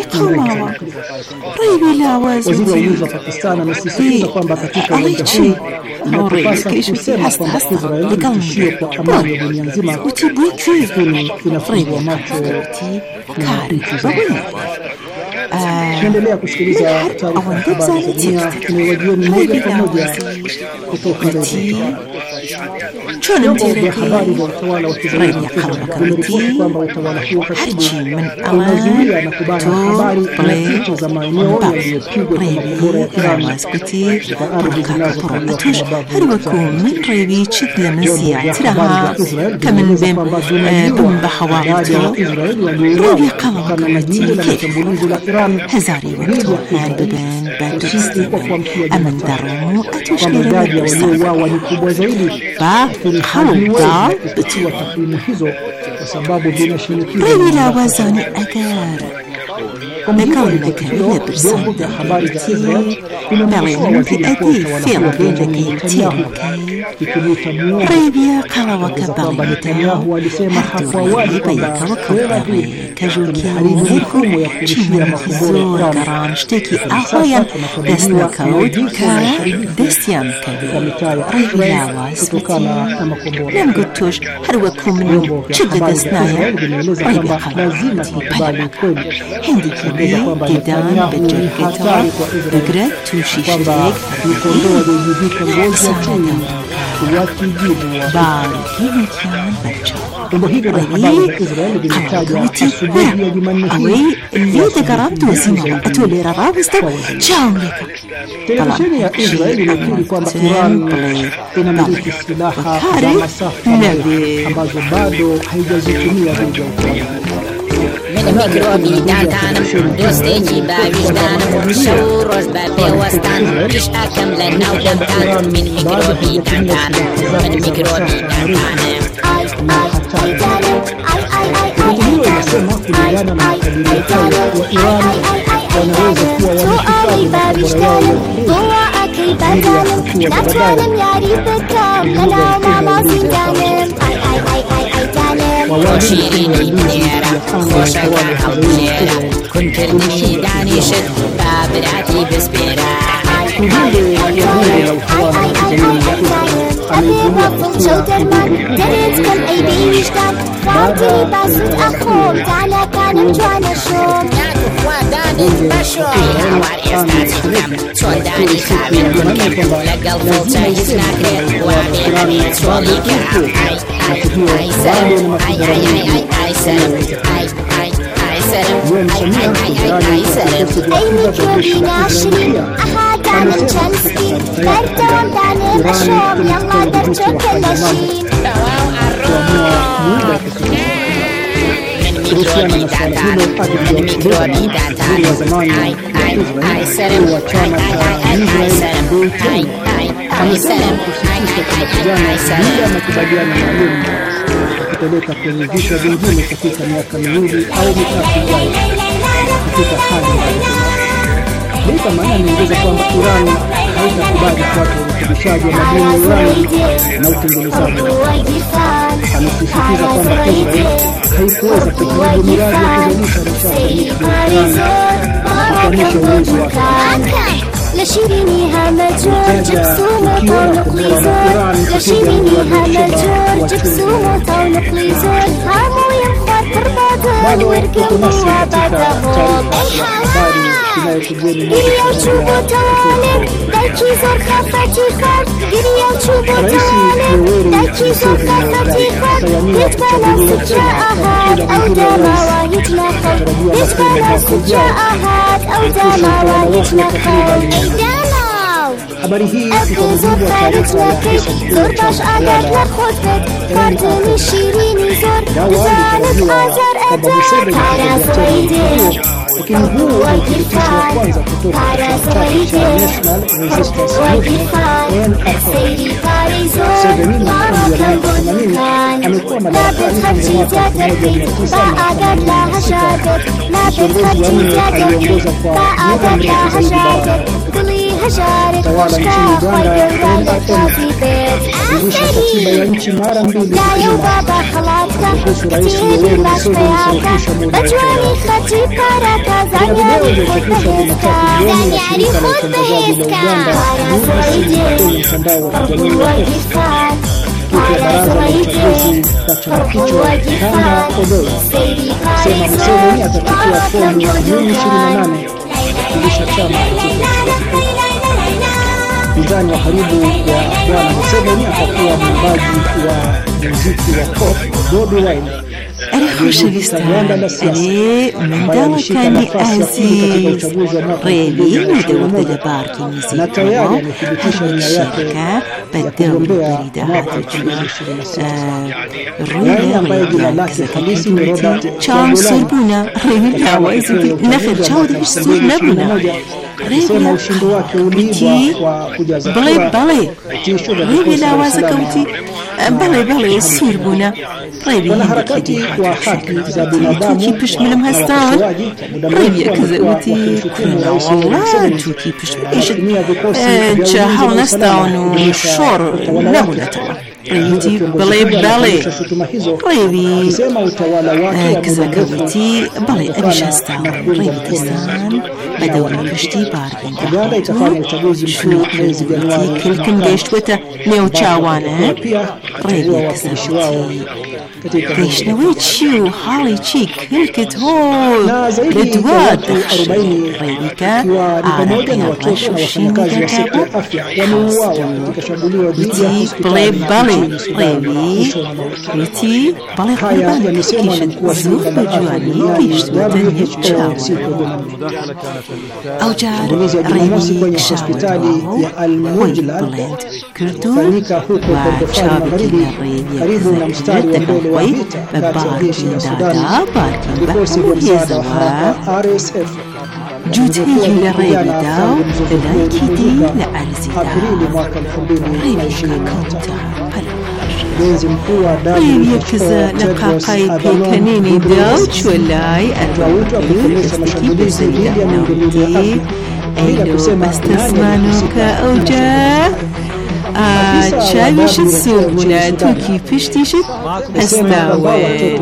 Waziri wa ulinzi wa Pakistan amesisitiza kwamba katika uwanja huu inatupasa kusema kwamba Israel ni tishio kwa amani ya dunia nzima, lakini inafungua macho na nchi za dunia. Tunaendelea kusikiliza taarifa ya habari za dunia inayowajieni moja kwa moja kutoka Redio. Vyombo vya habari vya utawala wa Kizayuni vimeripoti kwamba utawala huo katibu unazuia na kubana habari na picha za maeneo yaliyopigwa kwa makombora ya Iran katika ardhi zinazokaliwa kwa mabavu. هزاري وقتو حان ببان بدرستي أمن درمو أتوشكير الدرسان با خلوطا بتو ريوي لا وزاني أقار نكون مكانية برسان دهبارتي بلين في أدي فيل بينك يتير ريبيا قلوة كباليتا هردوري بيك وكوكاري كجوكي نيكو چين زور قران شتكي أخويا دسنا كود كا دستيان كبير ريبيا واسبتي لم قلتوش هروكو منو شد دسنايا ريبيا قلوتي بلا هندي كبير جدان بجرقتا بقرد توشي شريك Vyombo hivyo vya habari vya Israeli vimetaja asubuhi ya Jumanne televisheni ya Israeli inakiri kwamba Iran inamiliki silaha za masafa ambazo bado haijazitumia dhidi ya utawala. من میکروبی دانتانم دوستێکی باویشدانم شەو ڕۆژ بە پێوەستان پیش ئەکەم لە ناو دەمتان من میکروبی دانتانم من میکروبی دانتانم hiyo inasema kulingana na makadirio hayo wa Iran wanaweza kuwa wamehifadhi makombora yao ili ya hatua ya baadaye. شیرینی بنێرە خۆشەکە هەڵبژێرە کونکردنی دانیشت با براتی بسپێرە بێ ڕەفڵ چەو دەرمان دەرێت کەم ئەی بێ ویژدان خواردنی باسوود ئەخۆم دانەکانم جوانە شۆم دانت بەشۆی هاوار ئێستا چیکەم چۆن دانی خاوێن بکەم لەگەڵ فڵچە هیچ ناکرێت وامێ ئەمێ چۆڵی کە ئای ئای ئای سەرم ئای ئای ئای ئای ئای سەرم ئای ئای ئای سەرم ئای ئای ئای ئای ئای سەرم ئەی میکرۆبی ناشرین ئەها دانم چەند سپین بەردەوام دانێ بەشۆم یەڵا دەرچۆکە لەشین تەواو ئەڕۆ میکروبی داتان من میکروبی داتان ئای ئای ئای سەرم ئای ئای ئای ئای سەرم ئای ئای ئای سەرم ئای ئای ئای ئای سەرم kupeleka kwenye vita vingine katika miaka miwili au mitatu ijayo katika hali Lipa maana niongeza kwamba Iran haitakubali kuacha urutubishaji wa madini ya urani na utengenezaji. Amesisitiza kwamba Israel haikuweza kujaribu miradi ya kuzalisha nishati ya Iran na kufanisha uwezo wake. لشيريني همجور جكسوم وطونق ليزور لشيريني همجور جكسوم وطونق ليزور هامو يمخوات تربادون ورقمي وبدهوم قريا وشوبو توالك دايكي زور خافتي خارد قريا وشوبو توالك دايكي زور خافتي خارد يتبالا سجاء هاد أو داما واهج نخل يتبالا سجاء هاد أو داما واهج نخل habari hii itamujibu taarifa ya kesho zor bash agar la khudbet fardani shirini zor zanet azar ata parazoide lakini huu ni uthibitisho wa kwanza kutoka chama cha National Resistance Movement N R F. Museveni na kundi ya miaka themanini amekuwa madarakani tangu mwaka elfu moja mia tisa na sita. Kiongozi wa nne aliongoza kwa muda mrefu zaidi barani tawala nchini Uganda N R M ilisha katiba ya nchi mara mbili kuhusu rais Yoweri Museveni kurudisha muda wake. Katika video iliyochapishwa Jumatatu jioni na shirika la utangazaji la Uganda U B C kwenye mtandao wa kijamii wa X, kiti ya baraza la uchaguzi la chama hicho Kanda Odoi sema Museveni atachukua fomu ya Juni ishirini na nane kuwakilisha chama katika Mpinzani wa karibu wa Bwana Museveni atakuwa mwimbaji wa muziki wa pop Bobi Wine. خۆشەویستان ئەێ منداڵەکانی ئازیز ڕێوی نەدەوەتە لە بارکی نزیکەوە هەرشێکە بە دڵبەری داهاتوچوە ڕووی ڕێوی چاوم سوور بوونە ڕێوی لاوازی نەخێر چاوت هیچ سوور نەبوونە ڕێوی بڵێ بەڵێ ڕێوی لاوازەکە وتی بەڵێ بەڵێ سوور بوونە ڕێوی هەندێکی تووکی پشملم هەستاون ڕێویەکە وتی کوڕەوەڵا تووکی پشمێشت جا هەڵ نەستاون و شۆڕ نەبوونەتەوە ڕێویتی بڵێ بەڵێ ڕێوی کزەکە وتی بەڵێ ئەویش هەستاون ڕێوی دەستان بە دەوری پشتی بارگەندە شووتی کلکم گەیشتوێتە نێو چاوانە ڕێوی کزەوتی گەیشتنەوەی چی و حاڵی چی کلکت هۆ لە دوا دەخشی ڕێویکە ئارەکەیان ڕەش و شینی دەدابوو وتی بڵێ بەڵێ ڕێوی وتی بەڵێ قوربان کیشت زوو بە جوانی گەیشتوێتە نێو چاوان ئەو جار ڕێوی کشاوەتەوە خۆی بڵێند کردوون و چاوێکی لە ڕێویەکە زەرگرێت دەکەم خۆی بە بارکێندادا بارکێن بە هەموو هێزەوە جوتەیەکی لە ڕێویدا و لەلایەکی دی لە ئەرزیدا ڕێویەکە کەوتە ڕێویەکزە لە قاقای پێکەنێنیدا و چوە لای ئەرواوی دەستێکی بەزەریدا ناوتی ئەیلۆ بەستە زمانۆکە ئەوجا چاویشت سوبونا توکی پشتیشت هستاوه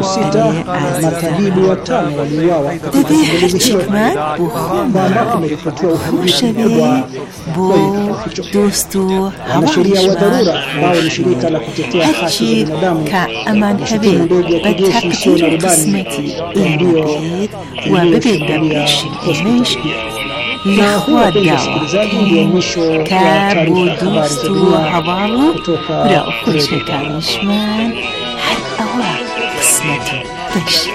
دەبێ هەرچێکمان بۆ خۆمان خۆشەوێ بۆ دۆست و هەواڵیشمان هەرچی کە ئەمان هەبێ بە تەقدیر و قسمەتی ئێمە بێت و ببێت بە پێشێنەش لەخوا داوە کە بۆ دۆست و هەواڵ و برا و خۆشەکانیشمان هەر ئەوە قسمەت و بەشێت.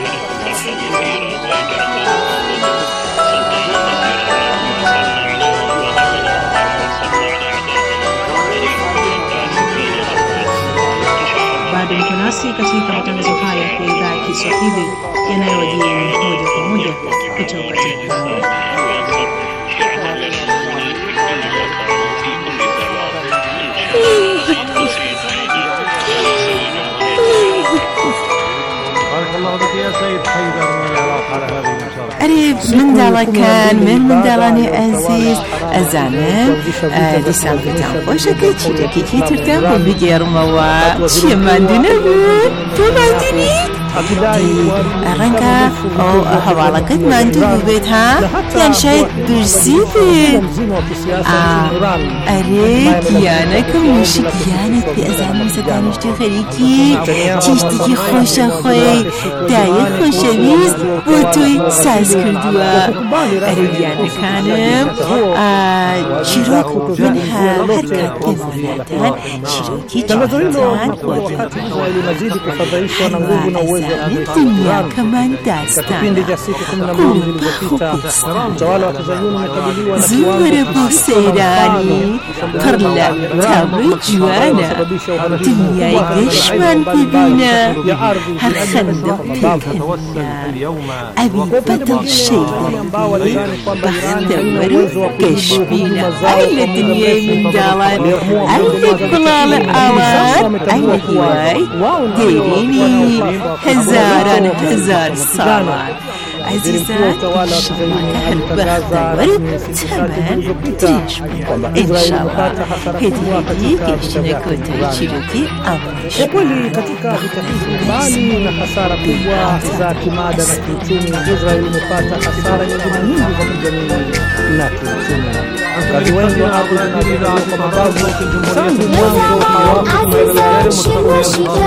بعد mkunasi katika matangazo haya kwa idhaa ya Kiswahili yanayowajia moja kwa moja kutoka Tehran. أريد من دلكان من من دلاني عزيز أزانم ديسان كتان خوشة كي كي كي ترتم وبيجير موا شي ماندينه فمانديني رنكا أو حوالكت ماندو بيتها يعني شايد برسيبي أريد كيانا كموشي كيانا بأزانم ستانشتي خريكي تيشتكي خوشة خوي داي خوشة بيز بوتوي ساز كردوا أريديانا كانم شروك منها هركات كفالاتان شروكي جواتان حلوة أزامي الدنيا كمان داستانا قلوب خوبستان زور بوسيراني قرلا تاوي جوانا دنياي قشمان ببينا هر خندق بكنا أبي بدل شيء بختور قشبينا أي الدنيا من دالان أي بلال أوان أي هواي ديريني هزاران هزار صالان عزيزات إن شاء الله كهالبختور تمام تيش إن شاء الله هدي كيشنا كوتا شيروكي أمش Kweli katika vita hivi mbali na hasara kubwa za kimada na kiuchumi, Israeli imepata hasara nyingine nyingi za kijamii na kiuchumi. Wakazi wengi wa ardhi zinazokaliwa kwa mabavu tangu mwanzo hawapo maendeleo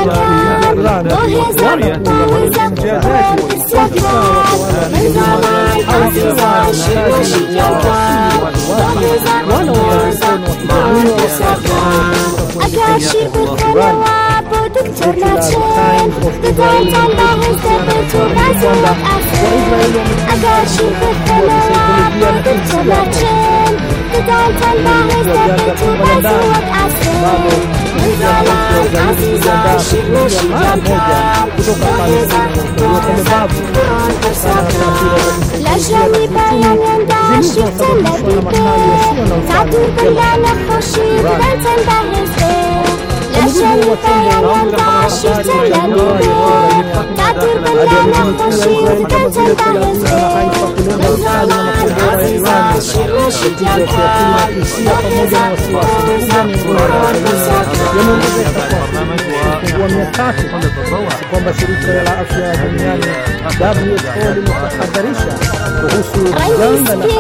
دكتور ناتشين قدرت الله يثبت وبعزوك أسير أقاشي بالثلاث دكتور ناتشين قدرت الله يثبت وبعزوك أسير من زمان عزيزة شبه شبكة ويزاك ويزاك قرآن أرساكا لأجلني بيان يندع شفت اللبيبين تعدور بلا نخوشي قدرت الله يثبت لأجلني بيان يندع شفت اللبيبين تعدور بلا نخوشي قدرت الله يثبت من زمان عزيزة شبه شبكة ويزاك ويزاك قرآن أرساكا wa mia tatu kwamba shirika la afya duniani W H O limetahadharisha kuhusu janga la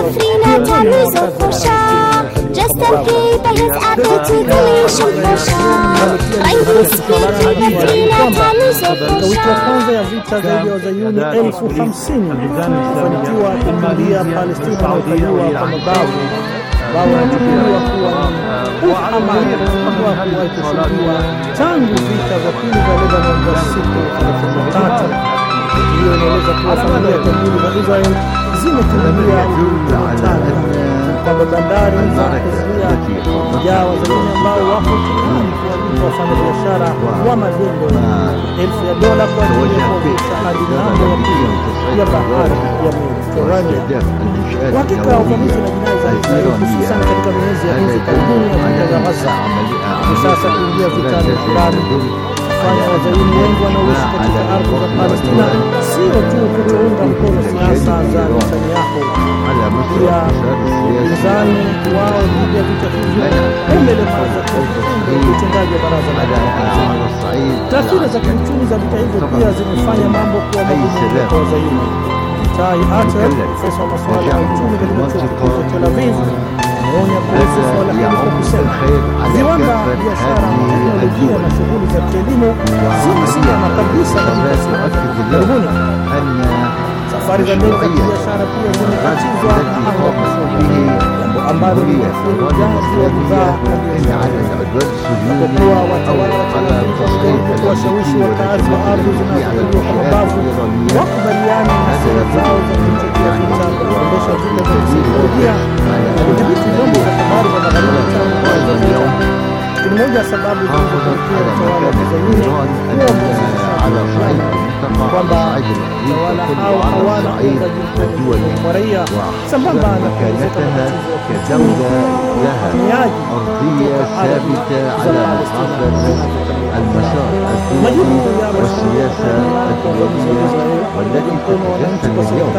Just in case by his apple to the nation for I will speak to the free katika wiki ya kwanza ya vita zaidi ya wazayuni elfu hamsini kufanikiwa kukimbia Palestina na ukaliwa kwa mabavu wao wanachukuliwa kuwa ni amani ambao hakuwahi kushuhudiwa tangu vita vya pili vya Lebanon vya siku thelathini na tatu. Hiyo inaeleza kuwa familia tajiri za Israel zimekimbilia Jumatano kwamba bandari za kuzuia kujaa wazayuni ambao wako tayari kuwalipa wafanyabiashara wa magendo elfu ya dola kwa ajili ya kuwavusha hadi ng'ambo ya pili ya bahari ya Mediterania. Hakika uvamizi na jinai za Israeli hususan katika miezi ya hivi karibuni ya vita vya Gaza ni sasa kuingia vitani fulani kufanya wazayuni wengi wanaoishi katika ardhi za Palestina sio tu kuunga mkono siasa za Netanyahu, pia upinzani wao dhidi ya vita hivyo umelemaza baraza la tafsiri za kiuchumi za vita hivyo pia zimefanya mambo kuwa magumu kwa Wazayuni. Tai Ater, profesa wa masuala ya uchumi katika chuo kikuu cha Tel Aviv, ameonya kuhusu suala hili kwa kusema viwanda, biashara, teknolojia na shughuli za kielimu zimesimama kabisa katika siku karibuni. Safari za ndege za biashara pia zimetatizwa na hali ya kusudi, jambo ambalo limeathiri ujazi wa bidhaa na biashara. Kwa watawala wa Tel Aviv wamejaribu kuwashawishi wakazi wa ardhi zinazokaliwa kwa mabavu wakubaliane na sera zao za kuchochea vita, kuendesha vita vya kisaikolojia na kudhibiti vyombo vya habari vya magharibi tangu mwanzo wa vita. Ni moja ya sababu zilizopelekea utawala wa Kizayuni kuwa mzalishaji kwamba utawala hao hawana uungaji mkono wa raia, sambamba na kuongezeka matatizo ya kiuchumi na uhamiaji kutoka ardhi za Palestina. Majibu ya والسياسة الدولية والتي تتجسد اليوم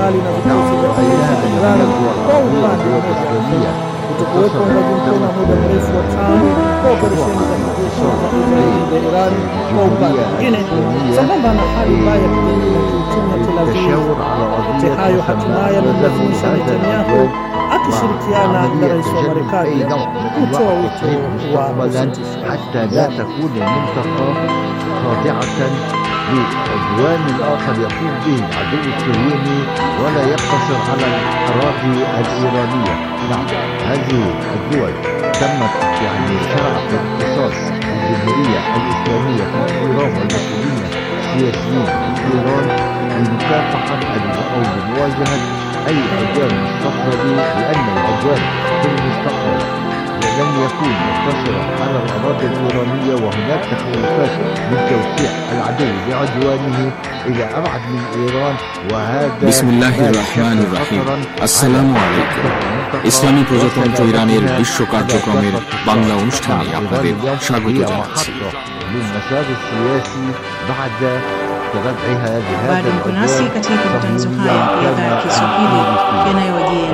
في هذه الدول العربية والإسلامية kutokuwepo uungaji mkono wa muda mrefu wa Trump kwa operesheni za kijeshi za Israeli ya Iran kwa upande mwingine, sambamba na hali mbaya ya kijamii na kiuchumi ya Tel Aviv. Yote hayo hatimaye yamemlazimisha Netanyahu akishirikiana na rais wa Marekani kutoa wito wa kusitisha حتى لا تكون المنطقة خاضعة لعدوان آخر يقوم به العدو الصهيوني ولا يقتصر على الأراضي الإيرانية. نعم، هذه الدول تمت يعني شرعت الاقتصاد الجمهورية الإسلامية في إيران والمسؤولين السياسيين في إيران لمكافحة أو لمواجهة أي عدوان مستقبلي، لأن العدوان في المستقبل لن يكون مقتصرا على الأراضي الإيرانية، وهناك تخوفات من توسيع العدو بعدوانه إلى أبعد من إيران. وهذا بسم الله الرحمن الرحيم. السلام عليكم. ইসলামী প্রজাতন্ত্র ইরানের বিশ্ব কার্যক্রমের বাংলা অনুষ্ঠানে আপনাদের স্বাগত জানাচ্ছি। للمسار السياسي بعد تبعها بهذا bado mko nasi katika matangazo haya ya idhaa ya Kiswahili yanayowajia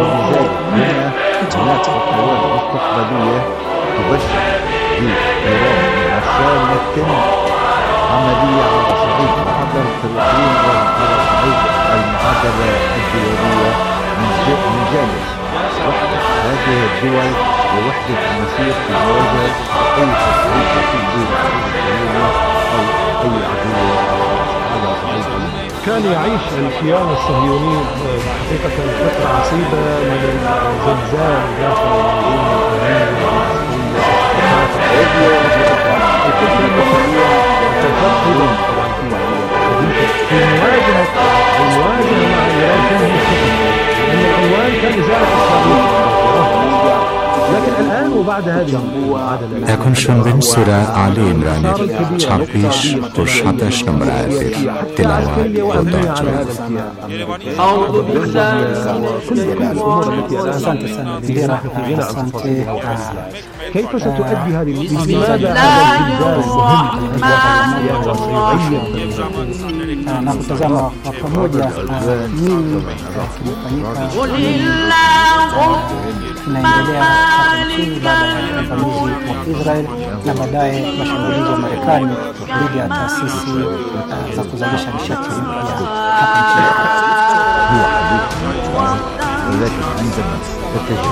kutoka مستقبلية تبشر بإيران مسالة عملية على صعيد معادلة الإقليم وعلى صعيد المعادلة الدولية من جانب وحدة هذه الدول ووحدة المسير في مواجهة أي تصعيد تقيم به أو أي عدو على صعيد. كان يعيش الكيان الصهيوني حقيقة فترة عصيبة من الزلزال داخل في المواجهة المواجهة مع إيران كان مستقبل أن العنوان كان إزالة الصهيونية، لكن الآن وبعد هذه এখন শুনবেন সূরা আলে ইমরানের ছাব্বিশ ও সাতাশ নম্বর আয়াতের তিলাওয়াত ও তরজমা। أعوذ بالله كيف ستؤدي هذه لماذا هذا nakutazama kwa pamoja nini kinaendelea baada ya uvamizi wa Israel na baadaye mashambulizi ya Marekani dhidi ya taasisi za kuzalisha nishati mpya hapa nchini. ولكن عندما تتجه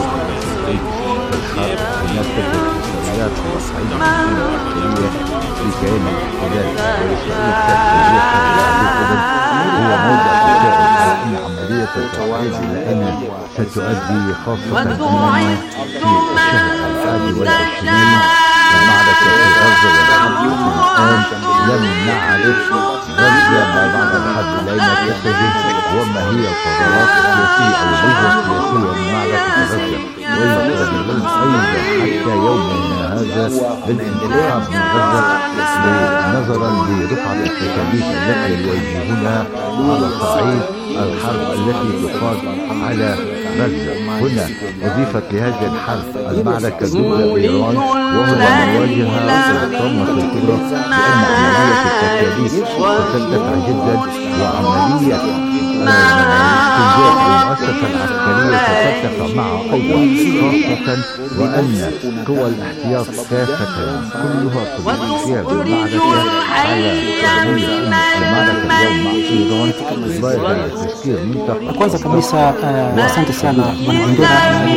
الحرب هناك تجربيات وصعيد الدولية في كيان الاحتلال وإسرائيل هو موضع تساؤل على أن عملية التصعيد الآن ستؤدي خاصة في الشهر الحادي والعشرين ومعركة في غزة والآن لم نعرف غزة ما بعد الحرب لا نتخذ وما هي القرارات السياسية أو الوجهة السياسية لمعركة غزة، ويستغلون أيضا حتى يومنا هذا بالانسحاب من غزة نظرا لرفع التكاليف التي يواجهونها على صعيد الحرب التي تقاد على غزة. هنا أضيفت لهذه الحرب المعركة ضد إيران، وهنا نواجهها الطامة الكبرى بأن عملية التكاليف سترتفع جدا، وعملية استنزاف المؤسسة القيادة العسكرية تتفق معه أيضا، خاصة وأن قوى الاحتياط كافة كلها تدرك فيها بالمعركة على تدمير المعركة اليوم مع إيران ضد تشكيل منطقة. Kwanza kabisa uh, asante sana Bwana Bendera.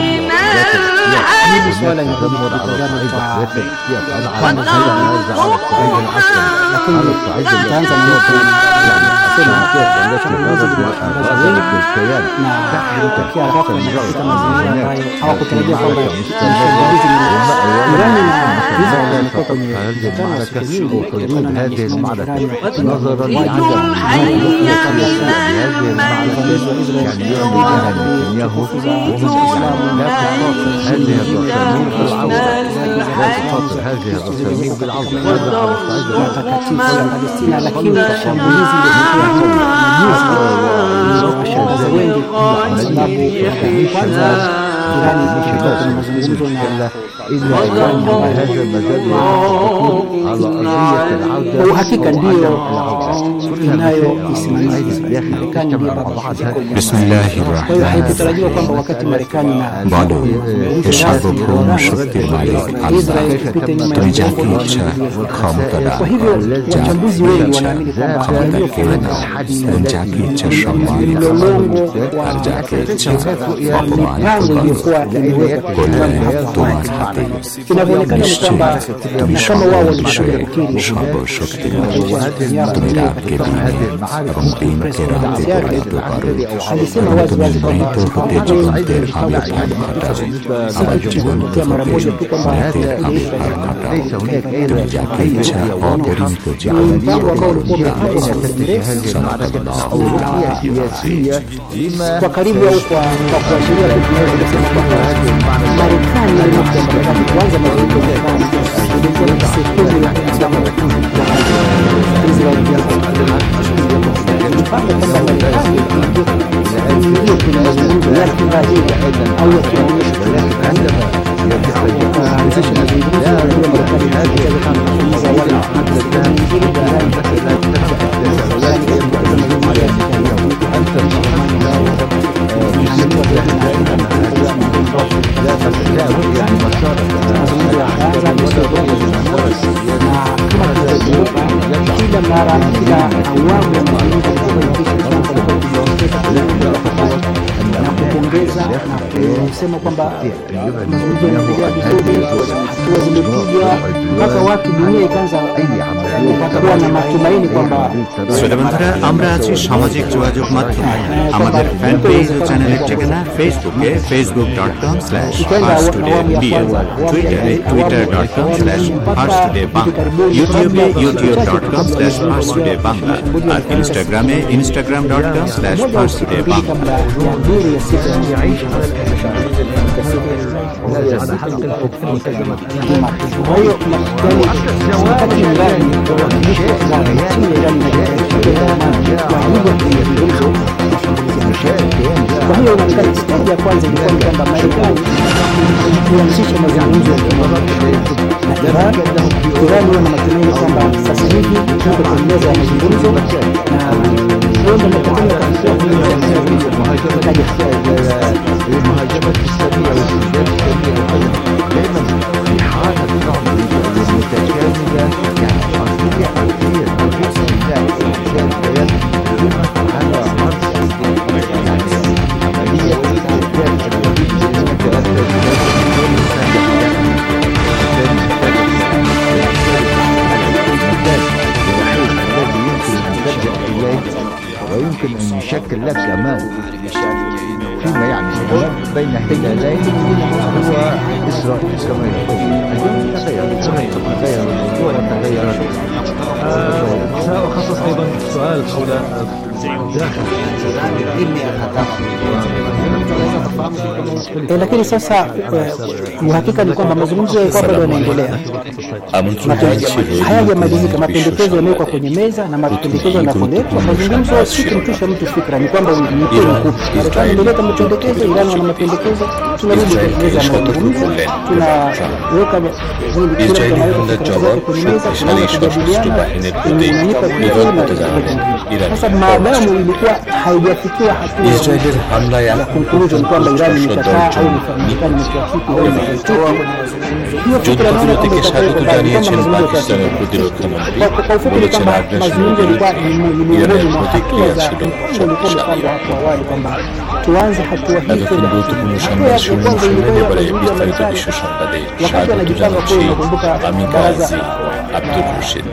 Hili swala ni kupigana kwa kwanza lakini tutaanza leo kusema na hapo katika mazingira ambayo hawakutarajia kwamba hizi Irani na hizo kwenye هذه المعركة نظرا لعدم هذه هذه التصاميم بالعظم lakini shambulizi washangaza wengi kwa sababu kwanza Irani imeshatoka kwenye mazungumzo na إلا إيران هذا المزال على أرضية العودة. وحقيقة ndio inayoisimamia Marekani. Bismillahi Kwa hiyo haikutarajiwa kwamba wakati Marekani na bado yashabukum shakti malik Allah tuijakicha khamkada kwa hivyo wachambuzi wengi wanaamini kwamba tuijakicha shamali arjakicha mipango iliyokuwa imewekwa inavyoonekana ni kwamba kama wao walikuja kukiri shabo shakti tumira rumbin alisema wazi wazi kwamba sikutokea mara moja tu kwamba mpango ambao ulikuwa kwa karibu au kwa kuashiria kusema kwamba Marekani inapokuwa kwanza mazungumzo ya Iran ilikuwa ni sehemu ya mtazamo wa Israeli mpaka kwamba Marekani ndio kuna mazungumzo ya kibadia au ya kionyesho kuanzisha mazungumzo ya Marekani hadi kama wale kila mara kila awamu na kupongeza na kusema kwamba mazungumzo yanaendelea vizuri, hatua zimepigwa mpaka watu dunia ikaanza kuwa na matumaini kwamba শ্রোতাবন্ধুরা আমরা আছি সামাজিক যোগাযোগ মাধ্যমে আমাদের fan page ও চ্যানেলের ঠিকানা ফেসবুকে Facebook dot com slash first today India, টুইটারে Twitter dot com slash first today Bangla, ইউটিউবে YouTube dot com slash first today Bangla আর ইনস্টাগ্রামে Instagram dot com slash first today Bangla. Kwa hiyo katika stage ya kwanza ilikuwa ni kwamba Marekani kuanzisha mazungumzo na Iran. Iran wana matumaini kwamba sasa hivi tuko kwenye meza ya mazungumzo na huenda matokeo ويمكن أن يشكل لك أمان فيما يعني بين هلالين هو إسرائيل كما يقول. تغير تغير الموضوع وتغير. سأخصص أيضا سؤال حول داخل E, lakini sasa uhakika ni kwamba mazungumzo yalikuwa bado yanaendelea, hayajamalizika. Mapendekezo yamewekwa kwenye meza na mapendekezo yanapoletwa. Mazungumzo si kumtusha mtu fikra, ni kwamba unipe nikupe. Marekani imeleta mapendekezo, Iran wana mapendekezo, tunarudi kwenye meza ya mazungumzo, tunaweka Israeli হামলার জবাব শক্তিশালী সশস্ত্র বাহিনীর প্রতি বিরোধ প্রতিদান sasa maadamu ilikuwa haijafikia hatua ইসরায়েলের হামলায় conclusion kwamba Iran imekataa au Marekani imekiafiki au imekitoa যুদ্ধবিরতিকে স্বাগত জানিয়েছেন পাকিস্তানের প্রতিরক্ষা মন্ত্রী, বলেছেন আগ্রাসন ইরানের প্রতিক্রিয়া ছিল শক্তিশালী। এতক্ষণ গুরুত্বপূর্ণ সংবাদ শুনুন, শুনলেন এবারে বিস্তারিত বিশ্ব সংবাদে স্বাগত জানাচ্ছি আমি গাজী আব্দুর রশিদ।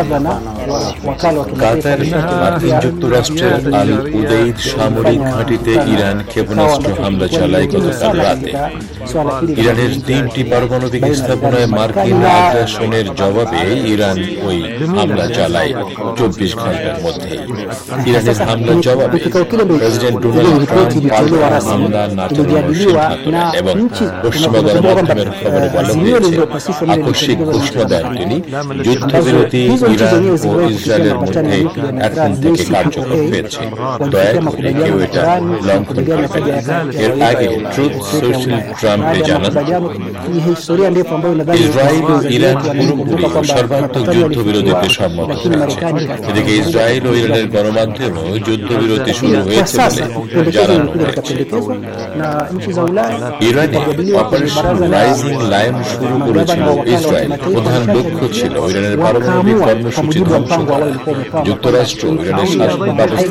কাতার মার্কিন যুক্তরাষ্ট্রের আল উদেইদ সামরিক ঘাঁটিতে ইরান ক্ষেপণাস্ত্র হামলা চালায় গতকাল রাতে। ইরানের তিনটি পারমাণবিক স্থাপনায় মার্কিন আগ্রাসনের জবাবে ইরান ওই হামলা চালায় চব্বিশ ঘন্টার মধ্যে। ইরানের হামলার জবাবে প্রেসিডেন্ট ডোনাল্ড ট্রাম্প পাল্টা হামলা নাচানোর সিদ্ধান্ত নেন এবং পশ্চিমা গণমাধ্যমের খবরে বলা হয়েছে আকস্মিক ঘোষণা দেন তিনি, যুদ্ধবিরতি ইরান ও ইসরায়েলের মধ্যে এখন থেকে কার্যকর হয়েছে, দয়া করে কেউ এটা লঙ্ঘন করবে না। এর আগে ট্রুথ সোশ্যাল ট্রাম্পে জানান, ইসরায়েল ও ইরান পুরোপুরি সর্বাত্মক যুদ্ধবিরতিতে সম্মত হয়েছে। এদিকে ইসরায়েল ও ইরানের গণমাধ্যমেও যুদ্ধবিরতি শুরু হয়েছে বলে জানানো হয়েছে। ইরানে অপারেশন রাইজিং লায়ন শুরু করেছিল ইসরায়েল। প্রধান লক্ষ্য ছিল ইরানের পারমাণবিক কর্মসূচি ধ্বংস করা। যুক্তরাষ্ট্র ইরানের শাসন ব্যবস্থা